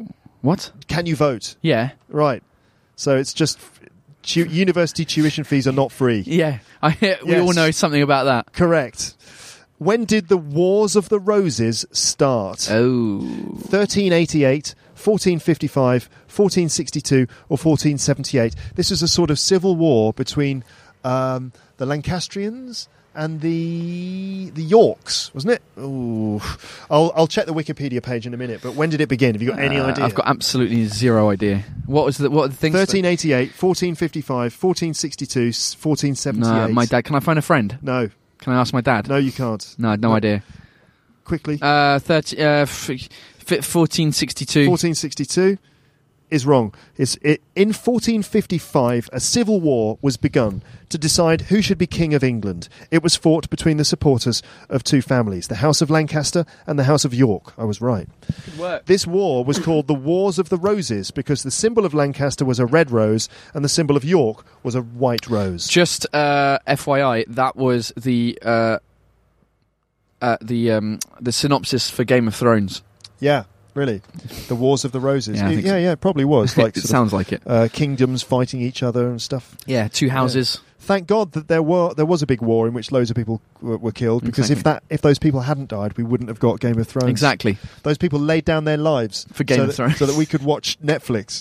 What? Can you vote? Yeah. Right. So it's just tu- university tuition fees are not free. Yeah. I, we Yes. all know something about that. Correct. When did the Wars of the Roses start? Oh. thirteen eighty-eight, fourteen fifty-five, fourteen sixty-two, or fourteen seventy-eight. This was a sort of civil war between um, the Lancastrians and the the Yorks, wasn't it? Ooh. I'll I'll check the Wikipedia page in a minute. But when did it begin? Have you got any Uh, idea? I've got absolutely zero idea. What was the what are the things? thirteen eighty-eight, fourteen fifty-five, fourteen sixty-two, fourteen seventy-eight. No, my dad. Can I find a friend? No, Can I ask my dad? no, you can't. No, no idea. Quickly. Uh, thirty. Uh, f- f- fourteen sixty-two. fourteen sixty-two is wrong. It's, it, in fourteen fifty-five, a civil war was begun to decide who should be King of England. It was fought between the supporters of two families, the House of Lancaster and the House of York. I was right. Good work. This war was called the Wars of the Roses because the symbol of Lancaster was a red rose and the symbol of York was a white rose. Just uh, F Y I, that was the uh, uh, the um, the synopsis for Game of Thrones. Yeah, really. The Wars of the Roses. Yeah, I yeah, think yeah, so. yeah, it probably was. Like it sort of, sounds like it. uh, kingdoms fighting each other and stuff. Yeah, two houses. Thank God that there were there was a big war in which loads of people were, were killed, because if Exactly. that if those people hadn't died, we wouldn't have got Game of Thrones. Exactly. Those people laid down their lives For Game so of that, Thrones. so that we could watch Netflix.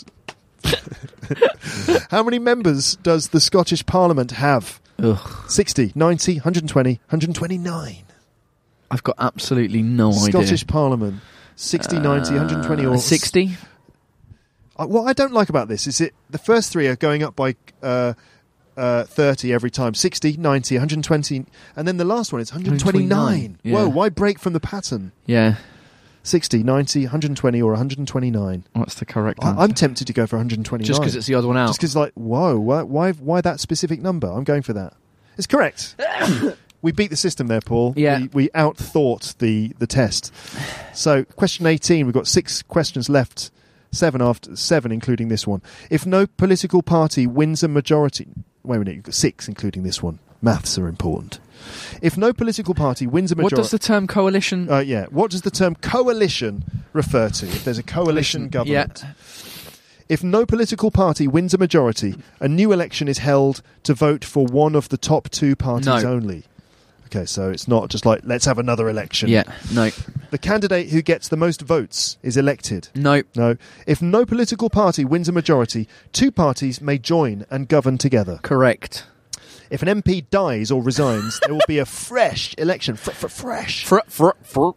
How many members does the Scottish Parliament have? Ugh. sixty, ninety, one hundred twenty, one hundred twenty-nine. I've got absolutely no Scottish idea. Parliament. sixty, ninety, one hundred twenty, or Uh, sixty. Uh, what I don't like about this is it the first three are going up by uh, uh, thirty every time. sixty, ninety, one hundred twenty, and then the last one is one hundred twenty-nine. one hundred twenty-nine, yeah. Whoa, why break from the pattern? Yeah. sixty, ninety, one hundred twenty, or one hundred twenty-nine. What's the correct I- answer? I'm tempted to go for one hundred twenty-nine. Just because it's the odd one out. Just because, like, whoa, why, why, why that specific number? I'm going for that. It's correct. We beat the system there, Paul. Yeah. We, we out-thought the, the test. So, question eighteen, we've got six questions left. Seven after seven, including this one. If no political party wins a majority... Wait a minute, you've got six, including this one. Maths are important. If no political party wins a What majority... does the term coalition... Uh, yeah. What does the term coalition refer to? If there's a coalition government. Yeah. If no political party wins a majority, a new election is held to vote for one of the top two parties No. only. Okay, so it's not just like, let's have another election. Yeah. No. The candidate who gets the most votes is elected. No. No. If no political party wins a majority, two parties may join and govern together. Correct. If an M P dies or resigns, there will be a fresh election. Fr- fr- fresh. Fr- fr- fr-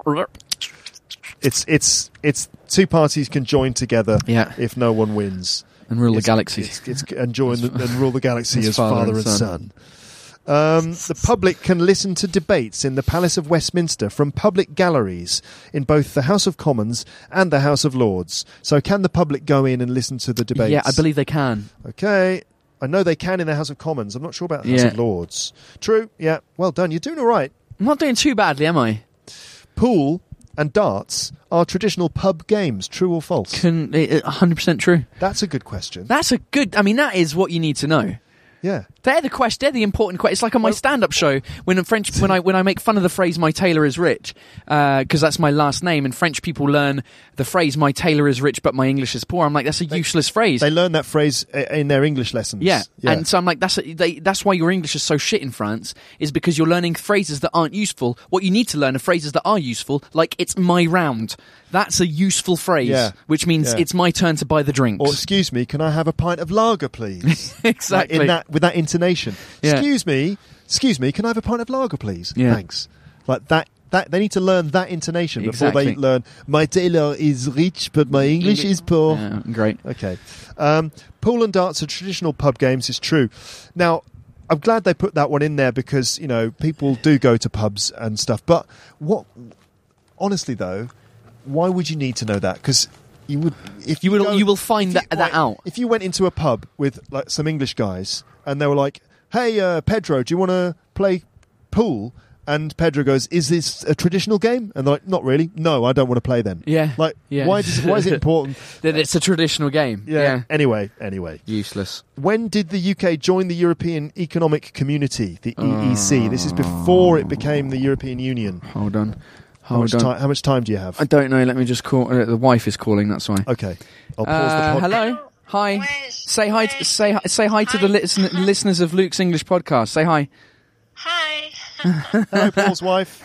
It's it's it's two parties can join together. Yeah. If no one wins, and rule the It's- galaxy. It's, it's, and join the, and rule the galaxy As as father, and son. Um, the public can listen to debates in the Palace of Westminster from public galleries in both the House of Commons and the House of Lords. So, can the public go in and listen to the debates? Yeah, I believe they can. Okay. I know they can in the House of Commons. I'm not sure about the House Yeah. of Lords. True. Yeah. Well done. You're doing all right. I'm not doing too badly, am I? Pool and darts are traditional pub games. True or false? Can uh, one hundred percent true. That's a good question. That's a good... I mean, that is what you need to know. Yeah. They're the question. They're the important question. It's like on my stand-up show when in French, when I when I make fun of the phrase "my tailor is rich," because uh, that's my last name, and French people learn the phrase "my tailor is rich, but my English is poor." I'm like, that's a useless phrase. They learn that phrase i- in their English lessons. Yeah. and so I'm like, that's a, they, that's why your English is so shit in France, is because you're learning phrases that aren't useful. What you need to learn are phrases that are useful, like "it's my round." That's a useful phrase, Yeah. which means Yeah. it's my turn to buy the drinks. Or, excuse me, can I have a pint of lager, please? Exactly. Like in that, with that intonation. Yeah. Excuse me, excuse me, can I have a pint of lager, please? Yeah. Thanks. Like that. That they need to learn that intonation before Exactly. they learn. My tailor is rich, but my English is poor. Yeah, great. Okay. Um, pool and darts are traditional pub games, is true. Now, I'm glad they put that one in there because, you know, people do go to pubs and stuff. But what, honestly though, why would you need to know that? Because you would, if You will- go- you will find if that- that out. If you went into a pub with like some English guys and they were like, "Hey, uh, Pedro, do you want to play pool?" And Pedro goes, "Is this a traditional game?" And they're like, "Not really. No, I don't want to play then." Yeah. Like, Yeah. why does why is it important? That it's a traditional game. Yeah. Anyway, anyway. Useless. When did the U K join the European Economic Community, the E E C? This is before it became the European Union. Hold on. How much, Hold ti- on. how much time do you have? I don't know. Let me just call. Uh, the wife is calling. That's why. Okay, I'll pause Uh, the pod- hello. Hi. Ouais, Say hi. ouais. Say hi- say hi to the listen- listeners of Luke's English podcast. Say hi. Hi. Hello, Paul's wife.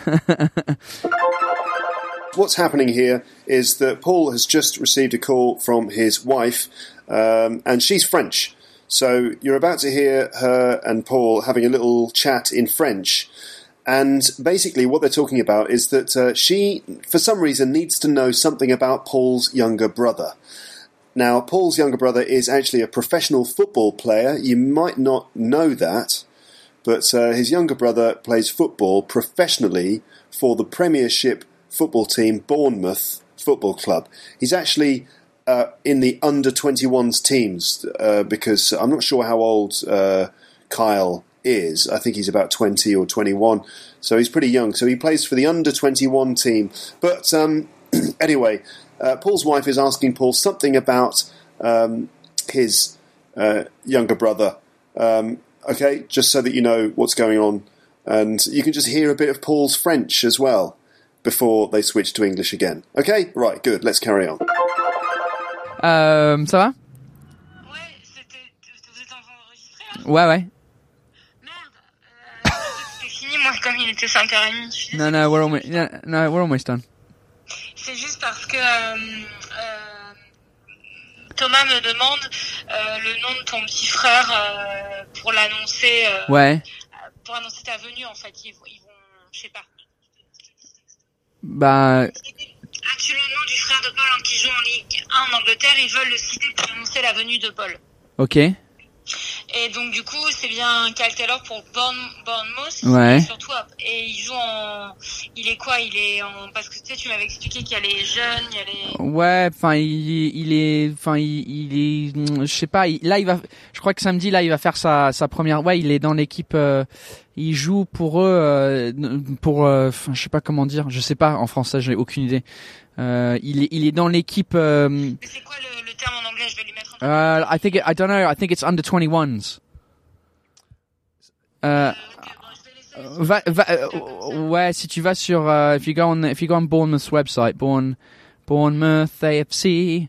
What's happening here is that Paul has just received a call from his wife, um, and she's French. So you're about to hear her and Paul having a little chat in French. And basically what they're talking about is that uh, she, for some reason, needs to know something about Paul's younger brother. Now, Paul's younger brother is actually a professional football player. You might not know that, but uh, his younger brother plays football professionally for the Premiership football team Bournemouth Football Club. He's actually uh, in the under twenty-ones teams uh, because I'm not sure how old uh, Kyle is. I think he's about twenty or twenty-one, so he's pretty young. So he plays for the under twenty-one team. But um, anyway, uh, Paul's wife is asking Paul something about um, his uh, younger brother. Um, okay, just so that you know what's going on. And you can just hear a bit of Paul's French as well before they switch to English again. Okay? Right, good. Let's carry on. Um, ça va? Ouais, c'était. Vous êtes en train d'enregistrer là? Ouais, ouais. Merde. Euh, c'était fini, moi, comme il était cinq heures trente. Je suis No, désolée. no, we're almost. No, no, we're almost done. C'est juste parce que euh, euh, Thomas me demande euh, le nom de ton petit frère euh, pour l'annoncer. Euh, Ouais. Pour annoncer ta venue, en fait. Ils, vont- ils vont. Je sais pas. Bah, Actuellement, le nom du frère de Paul hein, qui joue en Ligue un en Angleterre, ils veulent le citer pour annoncer la venue de Paul. ok. Et donc du coup, c'est bien Kyle Taylor pour Bourne, Bournemouth. Ouais. Et surtout, et il joue en, il est quoi? Il est en, parce que tu sais, tu m'avais expliqué qu'il y a les jeunes, il y a les. Ouais, enfin, il, il est, enfin, il, il est, je sais pas. il- là, il va, je crois que samedi, là, il va faire sa, sa première. Ouais, il est dans l'équipe. Euh, il joue pour eux, euh, pour, euh, enfin, je sais pas comment dire. Je sais pas en français, j'ai aucune idée. Euh, il est, il est dans l'équipe. Euh, Mais c'est quoi le, le terme en anglais? Je vais lui mettre en. uh, I think it, I don't know. I think it's under twenty-ones. Euh, Ok, bon, je vais laisser. va, va, euh, ouais, si tu vas sur, uh, if you go on, if you go on Bournemouth's website, Bourne, Bournemouth A F C,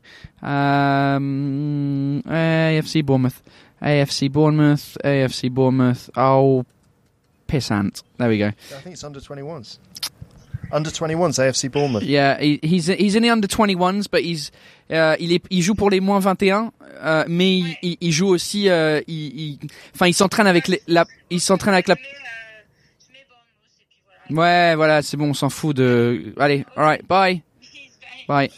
um, A F C Bournemouth, A F C Bournemouth, A F C Bournemouth. Oh, pissant. There we go. I think it's under twenty-ones. Under twenty-ones, A F C Bournemouth. Yeah, he, he's he's in the under twenty-ones, but he's uh, il est il joue pour les moins vingt et un, euh, mais il, il, il joue aussi, euh, il, il, enfin, il s'entraîne avec les, la, il s'entraîne avec la. Je mets, euh, je mets Bournemouth et puis voilà. Ouais, voilà, c'est bon, on s'en fout de. Allez, alright, bye, bye.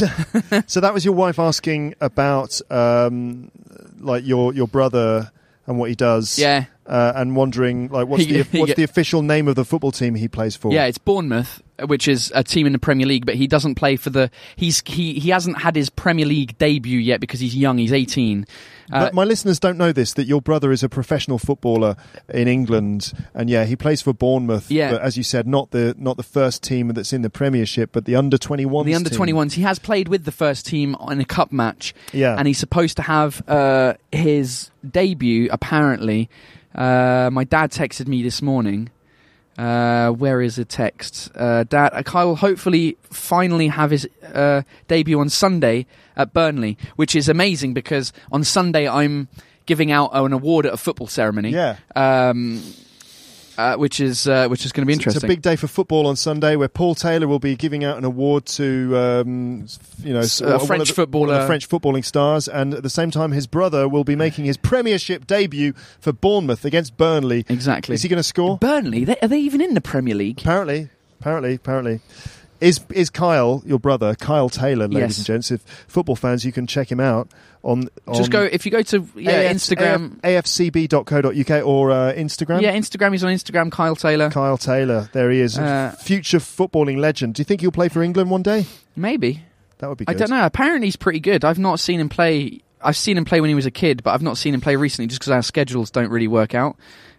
So that was your wife asking about um, like your your brother and what he does. Yeah. Uh, and wondering like what's He- the he what's get- the official name of the football team he plays for? Yeah, it's Bournemouth, which is a team in the Premier League, but he doesn't play for the. He's he he hasn't had his Premier League debut yet because he's young. He's eighteen. Uh, But my listeners don't know this, that your brother is a professional footballer in England, and yeah, he plays for Bournemouth. Yeah. But as you said, not the not the first team that's in the Premiership, but the under twenty-ones. the under team. twenty-ones. He has played with the first team in a cup match. Yeah. And he's supposed to have uh, his debut, apparently. Uh, my dad texted me this morning. Uh, where is the text? Uh, Dad, uh, Kyle will hopefully finally have his uh, debut on Sunday at Burnley, which is amazing because on Sunday I'm giving out an award at a football ceremony. Yeah. Um, uh, which is uh, which is going to be interesting. It's a big day for football on Sunday, where Paul Taylor will be giving out an award to, um, you know, S- a one French of the, one of footballer. the French footballing stars, and at the same time, his brother will be making his Premiership debut for Bournemouth against Burnley. Exactly. Is he going to score? Burnley, they, are they even in the Premier League? Apparently, apparently, apparently. Is is Kyle, your brother, Kyle Taylor, ladies Yes. and gents? If football fans, you can check him out on. on Just go if you go to yeah A F- Instagram. A F C B dot co dot U K or uh, Instagram. Yeah, Instagram. He's on Instagram. Kyle Taylor. Kyle Taylor, there he is, Uh, future footballing legend. Do you think he'll play for England one day? Maybe. That would be I good. don't know. Apparently, he's pretty good. I've not seen him play. I've seen him play when he was a kid, but I've not seen him play recently just because our schedules don't really work out.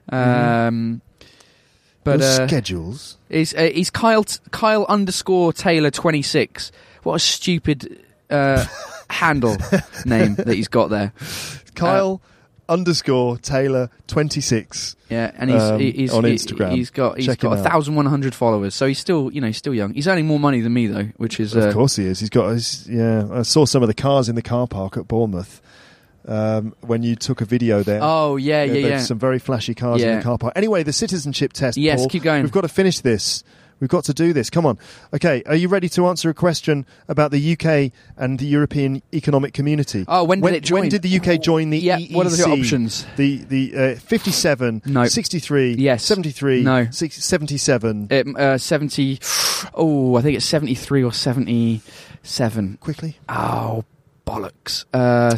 Um, but Your uh, schedules. he's uh, he's Kyle t- Kyle underscore Taylor twenty six. What a stupid uh, handle name that he's got there. Kyle underscore Taylor twenty-six. Yeah, and he's, um, he's on he- Instagram. He's got he's Check him got out. one thousand one hundred followers, so he's still you know he's still young. He's earning more money than me though, which is uh, Of course he is. He's got. His, yeah, I saw some of the cars in the car park at Bournemouth um, when you took a video there. Oh yeah, yeah, there's yeah. some very flashy cars in Yeah. the car park. Anyway, the citizenship test. Yes, Paul, keep going. We've got to finish this. We've got to do this. Come on. Okay, are you ready to answer a question about the U K and the European Economic Community? Oh, when did when, it join? When did the U K join the Yeah, E E C? what are the options? The the uh, fifty-seven, No. sixty-three, Yes. seventy-three, No. six, seventy-seven. It, uh, seventy. Oh, I think it's seventy-three or seventy-seven. Quickly. Oh, bollocks. Uh,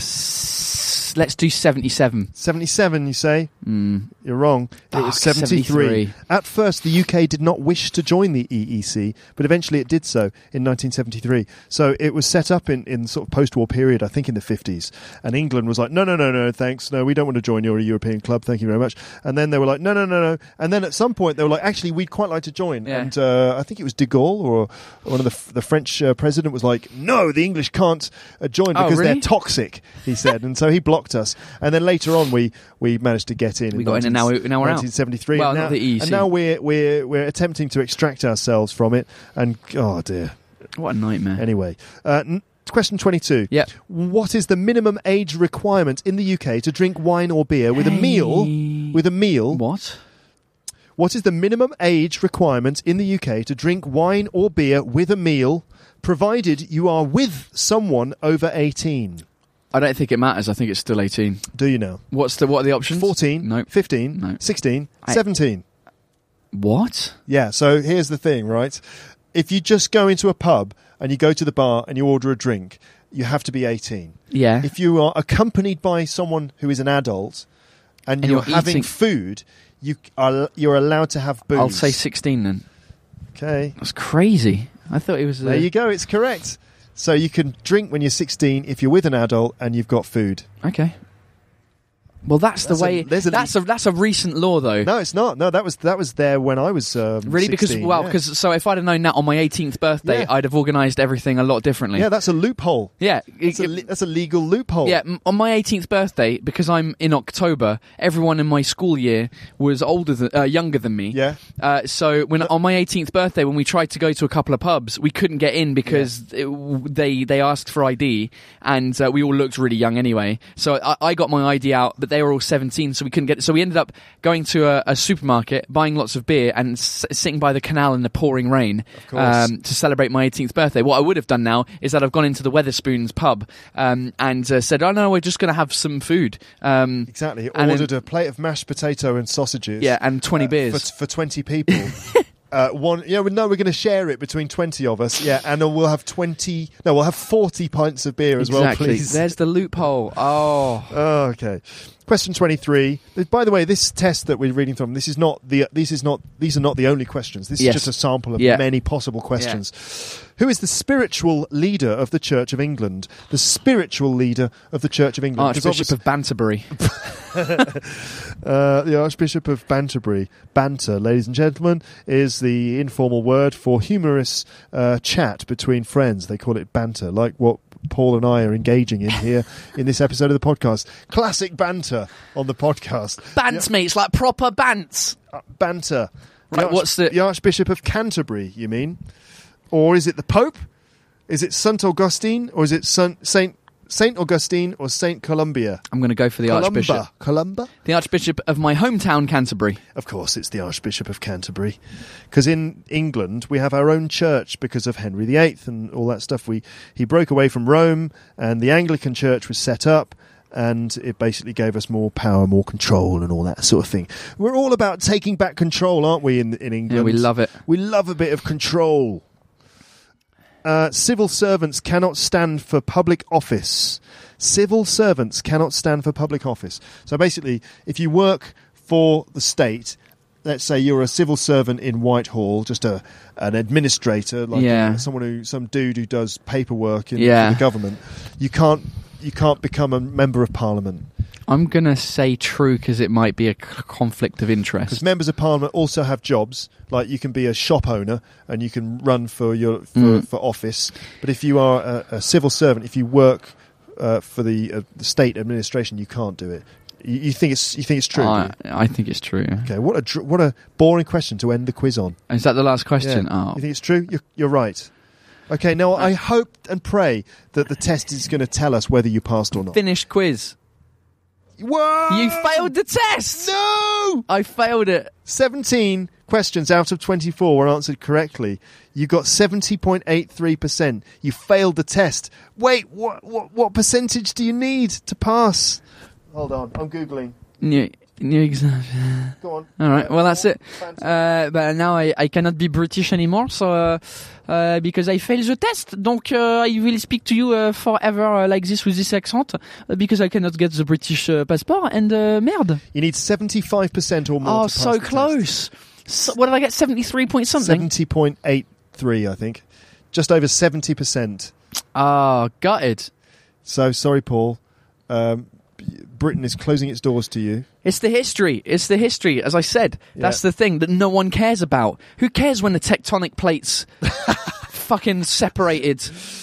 s- let's do seventy-seven. seventy-seven, you say? Mm. You're wrong. It was Fuck, seventy-three. seventy-three. At first, the U K did not wish to join the E E C, but eventually it did so in nineteen seventy-three. So it was set up in, in sort of post-war period, I think in the fifties. And England was like, no, no, no, no, thanks. No, we don't want to join your European club. Thank you very much. And then they were like, no, no, no, no. And then at some point, they were like, actually, we'd quite like to join. Yeah. And uh, I think it was de Gaulle or one of the, the French uh, president was like, no, the English can't uh, join Oh, because really? they're toxic, he said. And so he blocked us. And then later on, we, we managed to get in. We got in and now we- now we're out. nineteen seventy-three. Well, and not now, the E E C. And now we're we're we're attempting to extract ourselves from it. And oh dear. What a nightmare. Anyway, uh, n- question twenty-two. Yeah. What is the minimum age requirement in the U K to drink wine or beer with a meal? With a meal. What? What is the minimum age requirement in the U K to drink wine or beer with a meal, provided you are with someone over eighteen? I don't think it matters. I think it's still eighteen. Do you know? What's the what are the options? fourteen, No. fifteen, No. sixteen, I- seventeen. What? Yeah, so here's the thing, right? If you just go into a pub and you go to the bar and you order a drink, you have to be eighteen. Yeah. If you are accompanied by someone who is an adult and, And you're, you're having eating- food, you are you're allowed to have booze. I'll say sixteen then. Okay. That's crazy. I thought it was. Uh, There you go, it's correct. So you can drink when you're sixteen if you're with an adult and you've got food. Okay. Well, that's, That's the a- way. there's a- that's a that's a recent law, though. No, it's not. No, that was that was there when I was um, Really, because sixteen, well, yeah. because so if I'd have known that on my eighteenth birthday, Yeah. I'd have organised everything a lot differently. yeah, that's a loophole. yeah. That's a, it- le- that's a legal loophole. Yeah, m- on my eighteenth birthday, because I'm in October, everyone in my school year was older than, uh, younger than me. Yeah. Uh, so when on my eighteenth birthday, when we tried to go to a couple of pubs, we couldn't get in because it, w- they they asked for I D, and uh, we all looked really young anyway. So I, I got my I D out, but they were all seventeen, so we couldn't get it. So we ended up going to a, a supermarket, buying lots of beer, and s- sitting by the canal in the pouring rain course. um, to celebrate my eighteenth birthday. What I would have done now is that I've gone into the Weatherspoons pub um, and uh, said, "Oh no, we're just going to have some food." Um, Exactly. And Ordered then- a plate of mashed potato and sausages. Yeah, and twenty uh, beers. for, for twenty people. uh, one. Yeah, well, no, we're going to share it between twenty of us. Yeah, and we'll have twenty. No, we'll have forty pints of beer as exactly. well, please. There's the loophole. Oh. Oh, okay. Question twenty-three. By the way, this test that we're reading from, this is not the. This is not. These are not the only questions. This Yes. is just a sample of Yeah. many possible questions. Who is the spiritual leader of the Church of England? The spiritual leader of the Church of England. 'Cause Archbishop obviously- of Banterbury. Uh, the Archbishop of Banterbury. Banter, ladies and gentlemen, is the informal word for humorous uh, chat between friends. They call it banter, like what Paul and I are engaging in here in this episode of the podcast. Classic banter on the podcast. Bants, mate. It's like proper bants. Uh, banter. Right, Arch- what's the- the Archbishop of Canterbury, you mean? Or is it the Pope? Is it Saint Augustine? Or is it Saint Saint Saint Augustine or Saint Columbia? I'm going to go for the Archbishop. Columba. Columba? The Archbishop of my hometown, Canterbury. Of course, it's the Archbishop of Canterbury. Because in England, we have our own church because of Henry the Eighth and all that stuff. We He broke away from Rome, and the Anglican Church was set up, and it basically gave us more power, more control, and all that sort of thing. We're all about taking back control, aren't we, in, in England? Yeah, we love it. We love a bit of control. Uh, civil servants cannot stand for public office. Civil servants cannot stand for public office. So basically, if you work for the state, let's say you're a civil servant in Whitehall, just a an administrator, like Yeah. uh, someone who, some dude who does paperwork in Yeah. for the government, you can't you can't become a member of parliament. I'm going to say true because it might be a c- conflict of Because interest. members of parliament also have jobs, like you can be a shop owner and you can run for your for, Mm. for office. But if you are a, a civil servant, if you work uh, for the, uh, the state administration, you can't do it. You, you think it's you think it's true? do I, you? I think it's true. Okay, what a dr- what a boring question to end the quiz on. Is that the last question? Yeah. Oh. You think it's true? You're, you're right. Okay, now I hope and pray that the test is going to tell us whether you passed or not. Finished quiz. Whoa! You failed the test! No! I failed it. seventeen questions out of twenty-four were answered correctly. You got seventy point eight three percent. You failed the test. Wait, what, what, what percentage do you need to pass? Hold on, I'm Googling. New, new exam. Go on. All right, well, that's it. Uh, but now I, I cannot be British anymore, so uh, uh, because I failed the test. Donc uh, I will speak to you uh, forever uh, like this with this accent uh, because I cannot get the British uh, passport. And uh, merde. You need seventy-five percent or more Oh, to pass so the close. So, what did I get? seventy-three point test. something? seventy point eight three, I think. Just over seventy percent. Oh, gutted. So, sorry, Paul. Um, Britain is closing its doors to you. It's the history. It's the history. As I said, Yeah. that's the thing that no one cares about. Who cares when the tectonic plates fucking separated?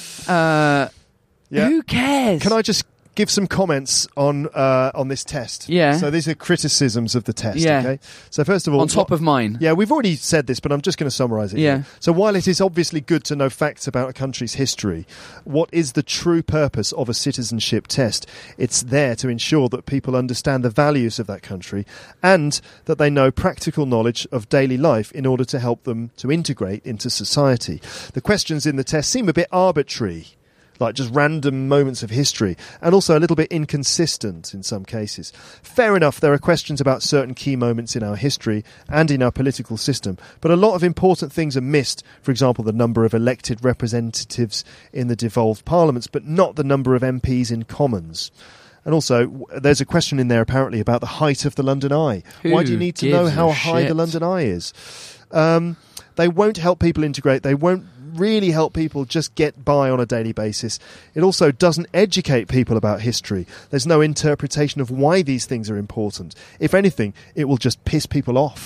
Uh, Yeah. Who cares? Can I just give some comments on uh, on this test? Yeah. So these are criticisms of the test. Yeah. Okay. So first of all, on top what- of mine? Yeah, we've already said this, but I'm just going to summarise it. Yeah. Here. So while it is obviously good to know facts about a country's history, what is the true purpose of a citizenship test? It's there to ensure that people understand the values of that country and that they know practical knowledge of daily life in order to help them to integrate into society. The questions in the test seem a bit arbitrary, like just random moments of history, and also a little bit inconsistent in some cases. Fair enough, there are questions about certain key moments in our history and in our political system, but a lot of important things are missed. For example, the number of elected representatives in the devolved parliaments, but not the number of M Ps in Commons. And also, w- there's a question in there apparently about the height of the London Eye. Why do you Who need to know gives how a high the shit? London Eye is? Um, they won't help people integrate. They won't really help people just get by on a daily basis. It also doesn't educate people about history. There's no interpretation of why these things are important. If anything, it will just piss people off.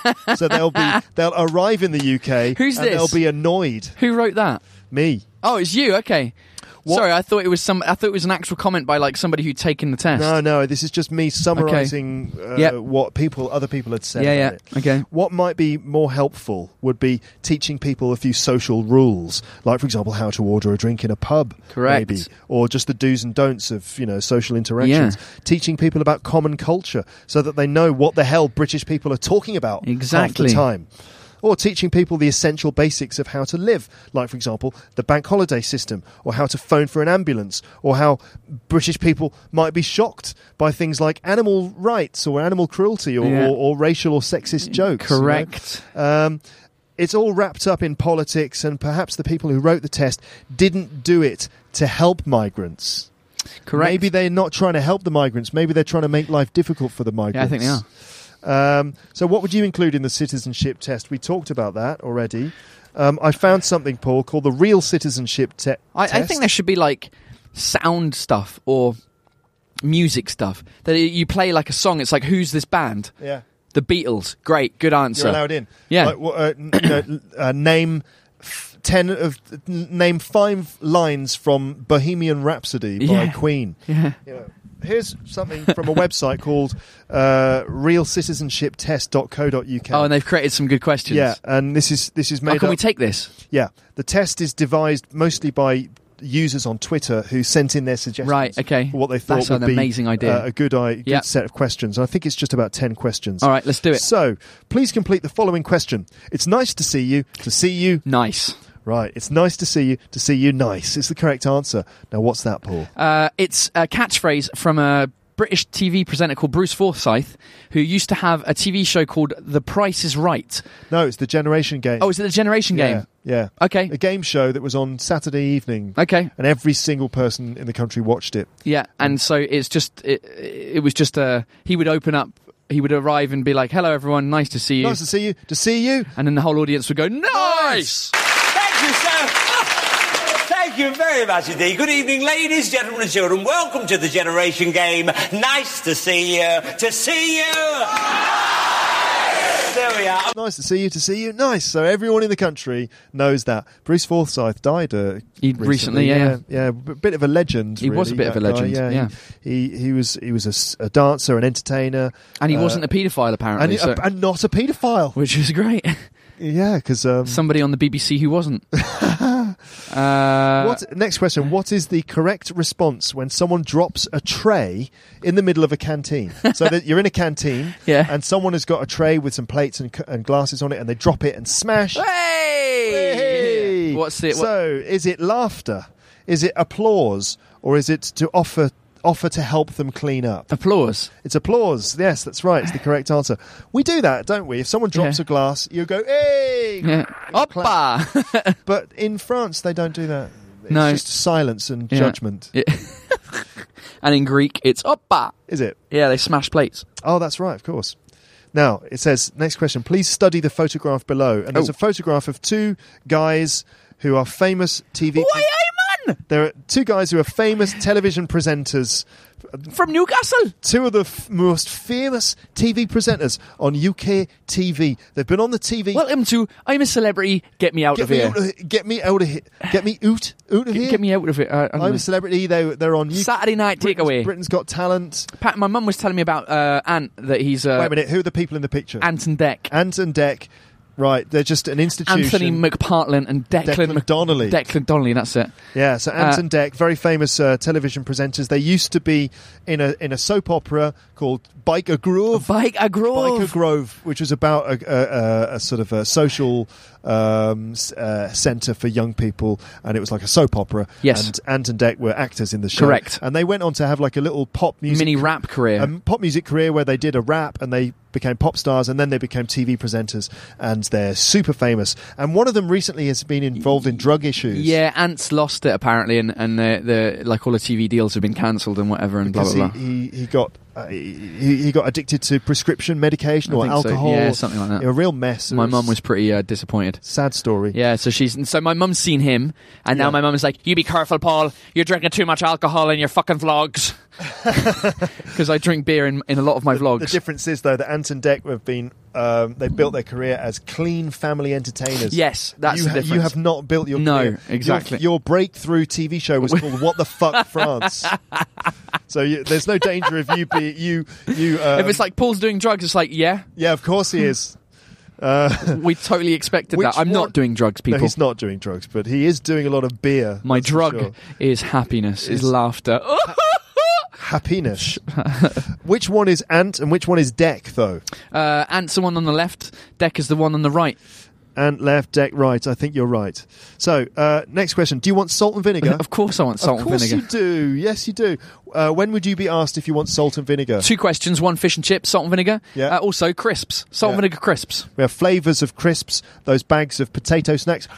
So they'll be they'll arrive in the U K Who's and this? they'll be annoyed. Who wrote that? Me. Oh, it's you. Okay. What- Sorry, I thought it was some. I thought it was an actual comment by like somebody who'd taken the test. No, no, this is just me summarising uh, Yep. what people, other people had said Yeah, about yeah. it. Okay. What might be more helpful would be teaching people a few social rules, like, for example, how to order a drink in a pub, Correct. maybe, or just the do's and don'ts of, you know, social interactions. Yeah. Teaching people about common culture so that they know what the hell British people are talking about Exactly. half the time. Or teaching people the essential basics of how to live, like, for example, the bank holiday system, or how to phone for an ambulance, or how British people might be shocked by things like animal rights or animal cruelty or, Yeah. or, or racial or sexist jokes. you know? Correct. Um, it's all wrapped up in politics, and perhaps the people who wrote the test didn't do it to help migrants. Correct. Maybe they're not trying to help the migrants. Maybe they're trying to make life difficult for the migrants. Yeah, I think they are. Um, so what would you include in the citizenship test? We talked about that already. Um, I found something, Paul, called the real citizenship te- I, test. I think there should be like sound stuff or music stuff that you play like a song. It's like, who's this band? Yeah, The Beatles. Great, good answer. you're allowed in. Yeah. Like, wha- uh, n- you know, uh, name f- ten of n- name five lines from Bohemian Rhapsody by Yeah. Queen. Yeah. You know, here's something from a website called uh, real citizenship test dot co dot uk. Oh, and they've created some good questions. yeah, and this is this is made Oh, can up. we take this? Yeah, the test is devised mostly by users on Twitter who sent in their suggestions. Right, okay. For what they thought That's would an be amazing idea. uh, a good, I- good Yeah. set of questions. And I think it's just about ten questions. All right, let's do it. So, please complete the following question. It's nice to see you, to see you. Nice. Right, it's nice to see you, to see you nice. It's the correct answer. Now, what's that, Paul? Uh, it's a catchphrase from a British T V presenter called Bruce Forsyth, who used to have a T V show called The Price is Right. No, it's the Generation Game. Oh, is it the Generation yeah, Game? Yeah. Okay. A game show that was on Saturday evening. Okay. And every single person in the country watched it. Yeah, and so it's just it, it was just a he would open up, he would arrive and be like, "Hello, everyone, nice to see you," Nice to see you, to see you. and then the whole audience would go, "Nice." Thank you, sir. Thank you very much indeed. Good evening, ladies, gentlemen and children. Welcome to the Generation Game. Nice to see you. To see you. there we are. Nice to see you, to see you. Nice. So everyone in the country knows that. Bruce Forsyth died uh, He- recently. recently, yeah, yeah. yeah. A bit of a legend, He was really, a bit of that a guy. legend, Yeah, yeah. He, he, he was he was a s- a, dancer, an entertainer. And he uh, wasn't a paedophile, apparently. and, so- and not a paedophile. which is great. Yeah, because... Um, Somebody on the B B C who wasn't. uh, what, next question. What is the correct response when someone drops a tray in the middle of a canteen? So that you're in a canteen Yeah. and someone has got a tray with some plates and, c- and glasses on it and they drop it and smash. Hey! Hey! What's it? What, So, is it laughter? Is it applause? Or is it to offer offer to help them clean up? applause. It's applause. Yes, that's right. It's the correct answer. We do that, don't we? If someone drops Yeah. a glass, you go, hey! Yeah. Oppa! But in France, they don't do that. It's No. just silence and Yeah. judgment. Yeah. And in Greek, it's oppa. Is it? Yeah, they smash plates. Oh, that's right, of course. Now, it says, next question, please study the photograph below. And there's Oh. a photograph of two guys who are famous T V... Why, man? There are two guys who are famous television presenters. From Newcastle. Two of the f- most famous T V presenters on U K T V. They've been on the T V... Welcome to I'm a Celebrity, get me out Get of me here. out of here. Get me out of here. Get me out, out of Get, here. get me out of it. Uh, I don't I'm know. a Celebrity. They, they're on... U- Saturday Night Britain's, Takeaway. Britain's Got Talent. Pat, my mum was telling me about uh, Ant, that he's uh, Wait a minute. Who are the people in the picture? Anton Deck. Ant and Deck. Right, they're just an institution. Anthony McPartland and Declan, Declan Mc- Donnelly. Declan Donnelly, that's it. Yeah, so Ant and Deck, very famous uh, television presenters. They used to be in a in a soap opera called Biker Grove. Bike a Grove. Biker Grove, which was about a, a, a, a sort of a social um, s- uh, centre for young people, and it was like a soap opera. Yes. And Ant and Deck were actors in the show. Correct. And they went on to have like a little pop music Mini rap career. a pop music career where they did a rap and they became pop stars, and then they became T V presenters, and they're super famous. And one of them recently has been involved in drug issues. Yeah, Ant's lost it apparently, and and the, the like all the T V deals have been cancelled and whatever, and blah because blah blah. he, he, he got uh, he, he got addicted to prescription medication I or think so. alcohol. Yeah, something like that. A real mess. It My mum was pretty uh, disappointed. sad story. Yeah, so she's so my mum's seen him, and now Yeah. my mum is like, "You be careful, Paul. You're drinking too much alcohol in your fucking vlogs." Because I drink beer in in a lot of my vlogs. The difference is though that Ant and Deck have been um, they built their career as clean family entertainers. Yes, that's you, the ha- you difference. have not built your No, career. exactly. Your, your breakthrough T V show was called What the Fuck France. So you, there's no danger of you be you you. Um, If it's like Paul's doing drugs, it's like, yeah, yeah, of course he is. Uh, we totally expected Which that. I'm one- not doing drugs, no, people. he's not doing drugs, but he is doing a lot of beer. My that's for drug sure. is happiness, is, Is- laughter. Happiness. Which one is Ant and which one is Deck, though? Uh, Ant's the one on the left, Deck is the one on the right. Ant left, Deck right. I think you're right. So, uh, next question. Do you want salt and vinegar? Of course I want salt Of and course vinegar. you do. Yes, you do. Uh, when would you be asked if you want salt and vinegar? Two questions, one fish and chips, salt and vinegar. Yeah. Uh, also crisps, salt Yeah. and vinegar crisps. We have flavours of crisps, those bags of potato snacks.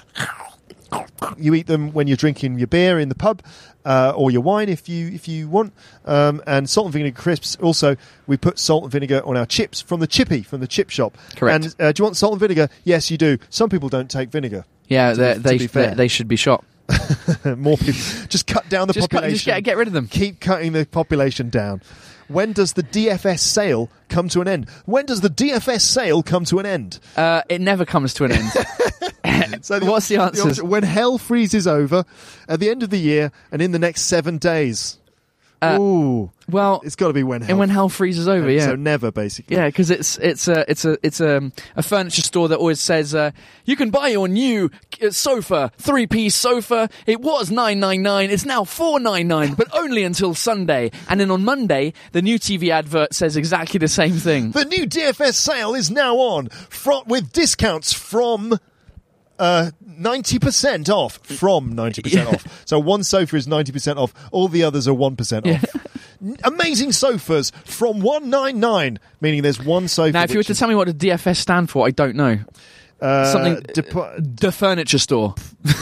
You eat them when you're drinking your beer in the pub, uh, or your wine if you if you want. Um, and salt and vinegar crisps. Also, we put salt and vinegar on our chips from the chippy, from the chip shop. Correct. And uh, do you want salt and vinegar? Yes, you do. Some people don't take vinegar. Yeah, To they be- they, to be fair. they they should be shot. More people. Just cut down the Just, cut, population. just get get rid of them. Keep cutting the population down. When does the D F S sale come to an end? When does the D F S sale come to an end? Uh, it never comes to an end. So What's the answer? opposite- when hell freezes over at the end of the year and in the next seven days. Uh, Ooh, Well, it's got to be when hell. and when hell freezes over, yeah. So never, basically. Yeah, because it's it's a it's a it's a, a furniture store that always says uh, you can buy your new uh, sofa, three piece sofa. It was nine nine nine. It's now four nine nine, but only until Sunday. And then on Monday, the new T V advert says exactly the same thing. The new D F S sale is now on fro- with discounts from uh, ninety percent off. From ninety percent off. So one sofa is ninety percent off. All the others are one percent off. N- Amazing sofas from one ninety-nine, meaning there's one sofa. Now, if you were which to is, tell me what the D F S stand for, I don't know. uh, something- depo- The furniture store.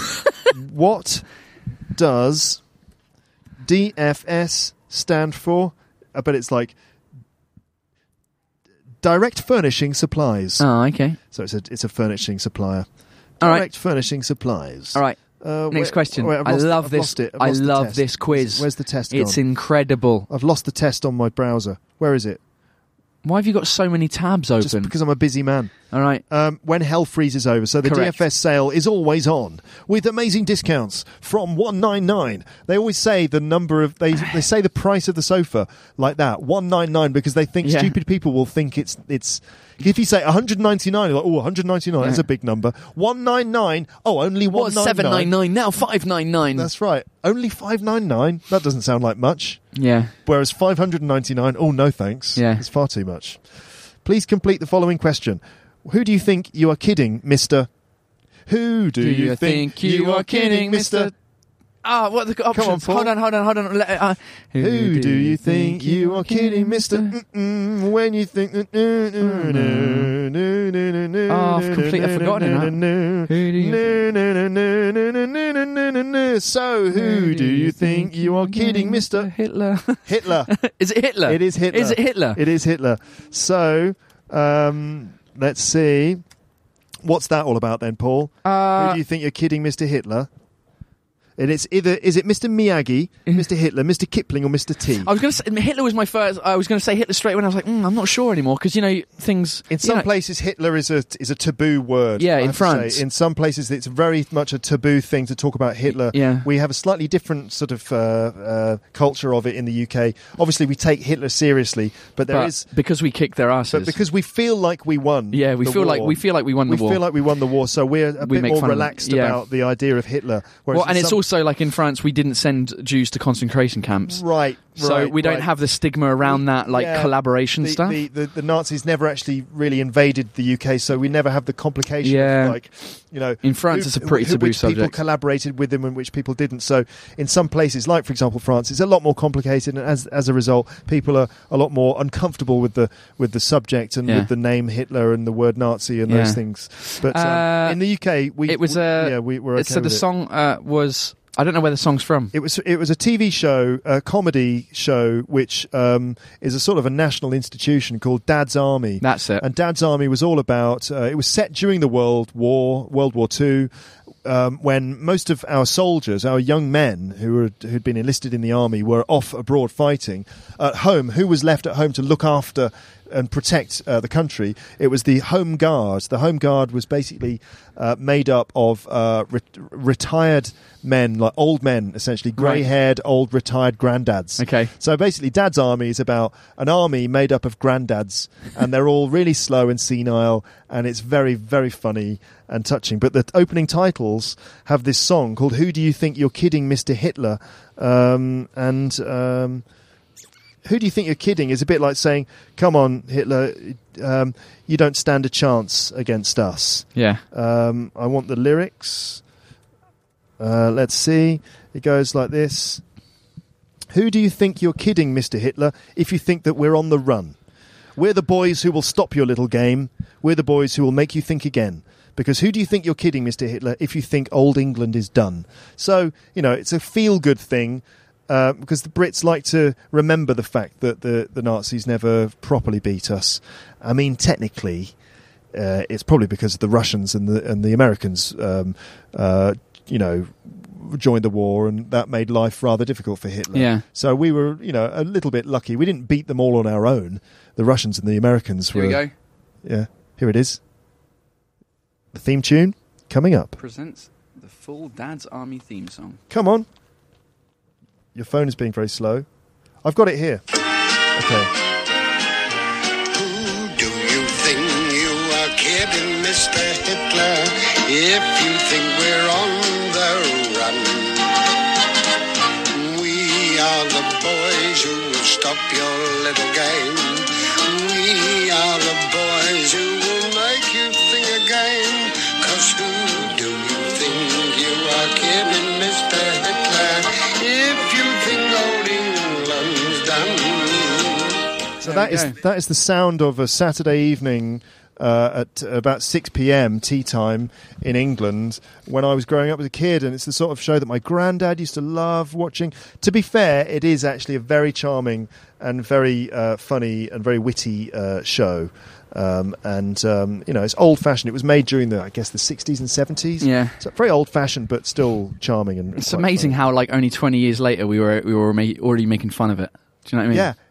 what does D F S stand for? I bet it's like Direct Furnishing Supplies. Oh, okay. So it's a it's a furnishing supplier. All right. Direct Furnishing Supplies. All right. Uh, Next where- question. wait, I've I lost- love I've this. lost it. I've I lost the love test. this quiz. Where's the test It's gone? incredible. I've lost the test on my browser. Where is it? Why have you got so many tabs Just open? because I'm a busy man. All right. Um, when hell freezes over. So the Correct. D F S sale is always on with amazing discounts from one ninety-nine. They always say the number of they they say the price of the sofa like that, one ninety-nine, because they think Yeah. stupid people will think it's it's. If you say one ninety-nine, you're like, oh, one ninety-nine, that's Yeah. a big number. one ninety-nine, oh, only one What's ninety-nine. seven ninety-nine now? five ninety-nine. That's right. Only five ninety-nine. That doesn't sound like much. Yeah. Whereas five hundred ninety-nine, oh, no thanks. Yeah. It's far too much. Please complete the following question. Who do you think you are kidding, Mister? Who do, Do you think you are kidding, Mister? Ah, what are the options? on, Paul. Hold on, hold on, hold on. Let- uh, Who do you think you are kidding, Mister? Mm-mm, when you think... Oh, I've completely forgotten that. Who do you... So, who do you think you are kidding, Mister? Hitler. Hitler. Is it Hitler? It is Hitler. Is it Hitler? It is Hitler. So, um, let's see. What's that all about then, Paul? Uh, Who do you think you're kidding, Mister Hitler? And it's either, is it Mister Miyagi, Mister Hitler, Mister Kipling, or Mister T? I was going to say Hitler was my first. I was going to say Hitler straight when I was like, mm, I'm not sure anymore because you know things. In some you know, places, Hitler is a is a taboo word. Yeah, I in have to France. say. In some places, it's very much a taboo thing to talk about Hitler. Yeah. We have a slightly different sort of uh, uh, culture of it in the U K. Obviously, we take Hitler seriously, but there but is. because we kicked their asses. But because we feel like we won. yeah, we the feel like war. we feel like we won the we war. feel like we won the war, so we're a We bit make more fun of them. relaxed Yeah. about the idea of Hitler. Whereas well, and in it's some- also like in France, we didn't send Jews to concentration camps, right. so right, we don't right. have the stigma around that like Yeah, collaboration the, stuff. The, the, the Nazis never actually really invaded the U K, so we never have the complication Yeah. of like, you know, In France, who- it's a pretty who- taboo which people subject. collaborated with them and which people didn't. So in some places, like for example France, it's a lot more complicated, and as as a result, people are a lot more uncomfortable with the with the subject and Yeah. with the name Hitler and the word Nazi and Yeah. those things. But um, Uh, in the U K, we it was we, a. yeah, we were okay so the with it. song uh, was. I don't know where the song's from. It was it was a T V show, a comedy show, which um, is a sort of a national institution called Dad's Army. That's it. And Dad's Army was all about. Uh, it was set during the World War, World War Two, um, when most of our soldiers, our young men who were who'd been enlisted in the army, were off abroad fighting. At home, who was left at home to look after and protect uh, the country? It was the Home Guard. The Home Guard was basically uh, made up of uh, re- retired men, like old men, essentially grey-haired, old retired granddads. Okay. So basically, Dad's Army is about an army made up of granddads, and they're all really slow and senile, and it's very, very funny and touching. But the opening titles have this song called "Who Do You Think You're Kidding, Mister Hitler?" Um, and um, who do you think you're kidding is a bit like saying, come on, Hitler, um, you don't stand a chance against us. Yeah. Um, I want the lyrics. Uh, let's see. It goes like this. Who do you think you're kidding, Mister Hitler, if you think that we're on the run? We're the boys who will stop your little game. We're the boys who will make you think again. Because who do you think you're kidding, Mister Hitler, if you think old England is done? So, you know, it's a feel-good thing. Uh, because the Brits like to remember the fact that the, the Nazis never properly beat us. I mean, technically, uh, it's probably because the Russians and the and the Americans, um, uh, you know, joined the war, and that made life rather difficult for Hitler. Yeah. So we were, you know, a little bit lucky. We didn't beat them all on our own. The Russians and the Americans Here were. we go. Yeah, here it is. The theme tune coming up. Presents the full Dad's Army theme song. Come on. Your phone is being very slow. I've got it here. Okay. Who do you think you are kidding, Mister Hitler, if you think we're on the run? We are the boys who will stop your little game. We are the boys who will make you think again. 'Cause who do you think you are kidding, Mister Hitler, if you think old England's done? So There that we is go. that is the sound of a Saturday evening uh, at about six p.m. tea time in England when I was growing up as a kid, and it's the sort of show that my granddad used to love watching. To be fair, it is actually a very charming and very uh, funny and very witty uh, show. Um, and um, you know, it's old-fashioned. It was made during the, I guess, the sixties and seventies. Yeah. So very old-fashioned, but still charming and. It's quite amazing funny. how, like, only twenty years later, we were we were ma- already making fun of it. Do you know what I mean? Yeah,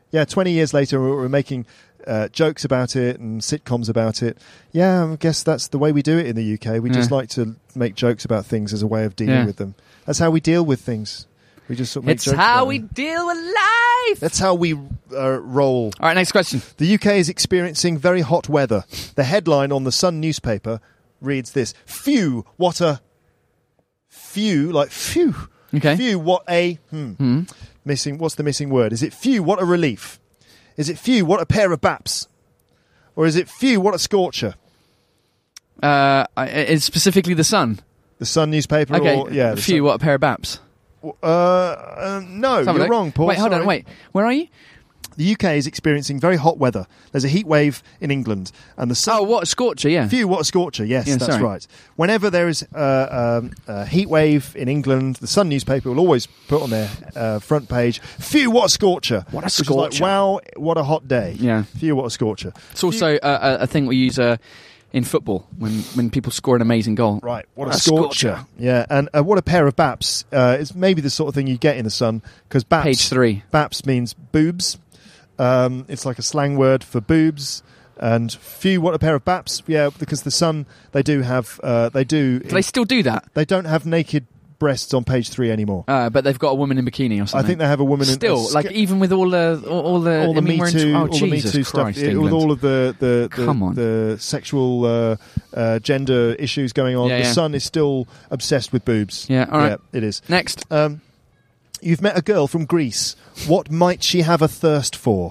Yeah, twenty years later, we're, we're making uh, jokes about it and sitcoms about it. Yeah, I guess that's the way we do it in the U K. We Yeah. just like to make jokes about things as a way of dealing Yeah. with them. That's how we deal with things. We just sort of make It's jokes how about we them. deal with life. That's how we uh, roll. All right, next question. The U K is experiencing very hot weather. The headline on the Sun newspaper reads this: Phew, what a... Phew, like phew. Okay. Phew, what a... Hmm. Hmm. Missing. What's the missing word? Is it phew, what a relief? Is it phew, what a pair of baps? Or is it phew, what a scorcher? Uh, I- it's specifically the Sun. The Sun newspaper? Okay. Or, yeah. the Phew, Sun- what a pair of baps. Uh, uh, no, Let's have a you're look. wrong, Paul. Wait, hold on, Sorry. wait. Where are you? The U K is experiencing very hot weather. There's a heat wave in England, and the sun. Oh, what a scorcher! Yeah. Phew, what a scorcher! Yes, Yeah, that's sorry. right. Whenever there is uh, um, a heat wave in England, the Sun newspaper will always put on their uh, front page, "Phew, what a scorcher!" What a Which is scorcher. Like, wow, what a hot day! Yeah. Phew, what a scorcher! It's also uh, a, a thing we use uh, in football when, when people score an amazing goal. Right, what, What a a scorcher! scorcher. Yeah, and uh, what a pair of baps! Uh, it's maybe the sort of thing you get in the Sun because baps. Page three. Baps means boobs. Um, it's like a slang word for boobs. And phew, what a pair of baps! Yeah, because the Sun, they do have, uh, they do. Do they still do that? They don't have naked breasts on page three anymore. Uh, but they've got a woman in bikini or I something. think they have a woman in Still, a like sk- even with all the all, all the all the I mean, Me we're in- Too, oh, all the Me Jesus Too Christ, stuff, yeah, with England. all of the the the, Come on. the sexual uh, uh, gender issues going on. Yeah, the yeah. Sun is still obsessed with boobs. Yeah, all right. Yeah, it is. Next. Um, you've met a girl from Greece. What might she have a thirst for?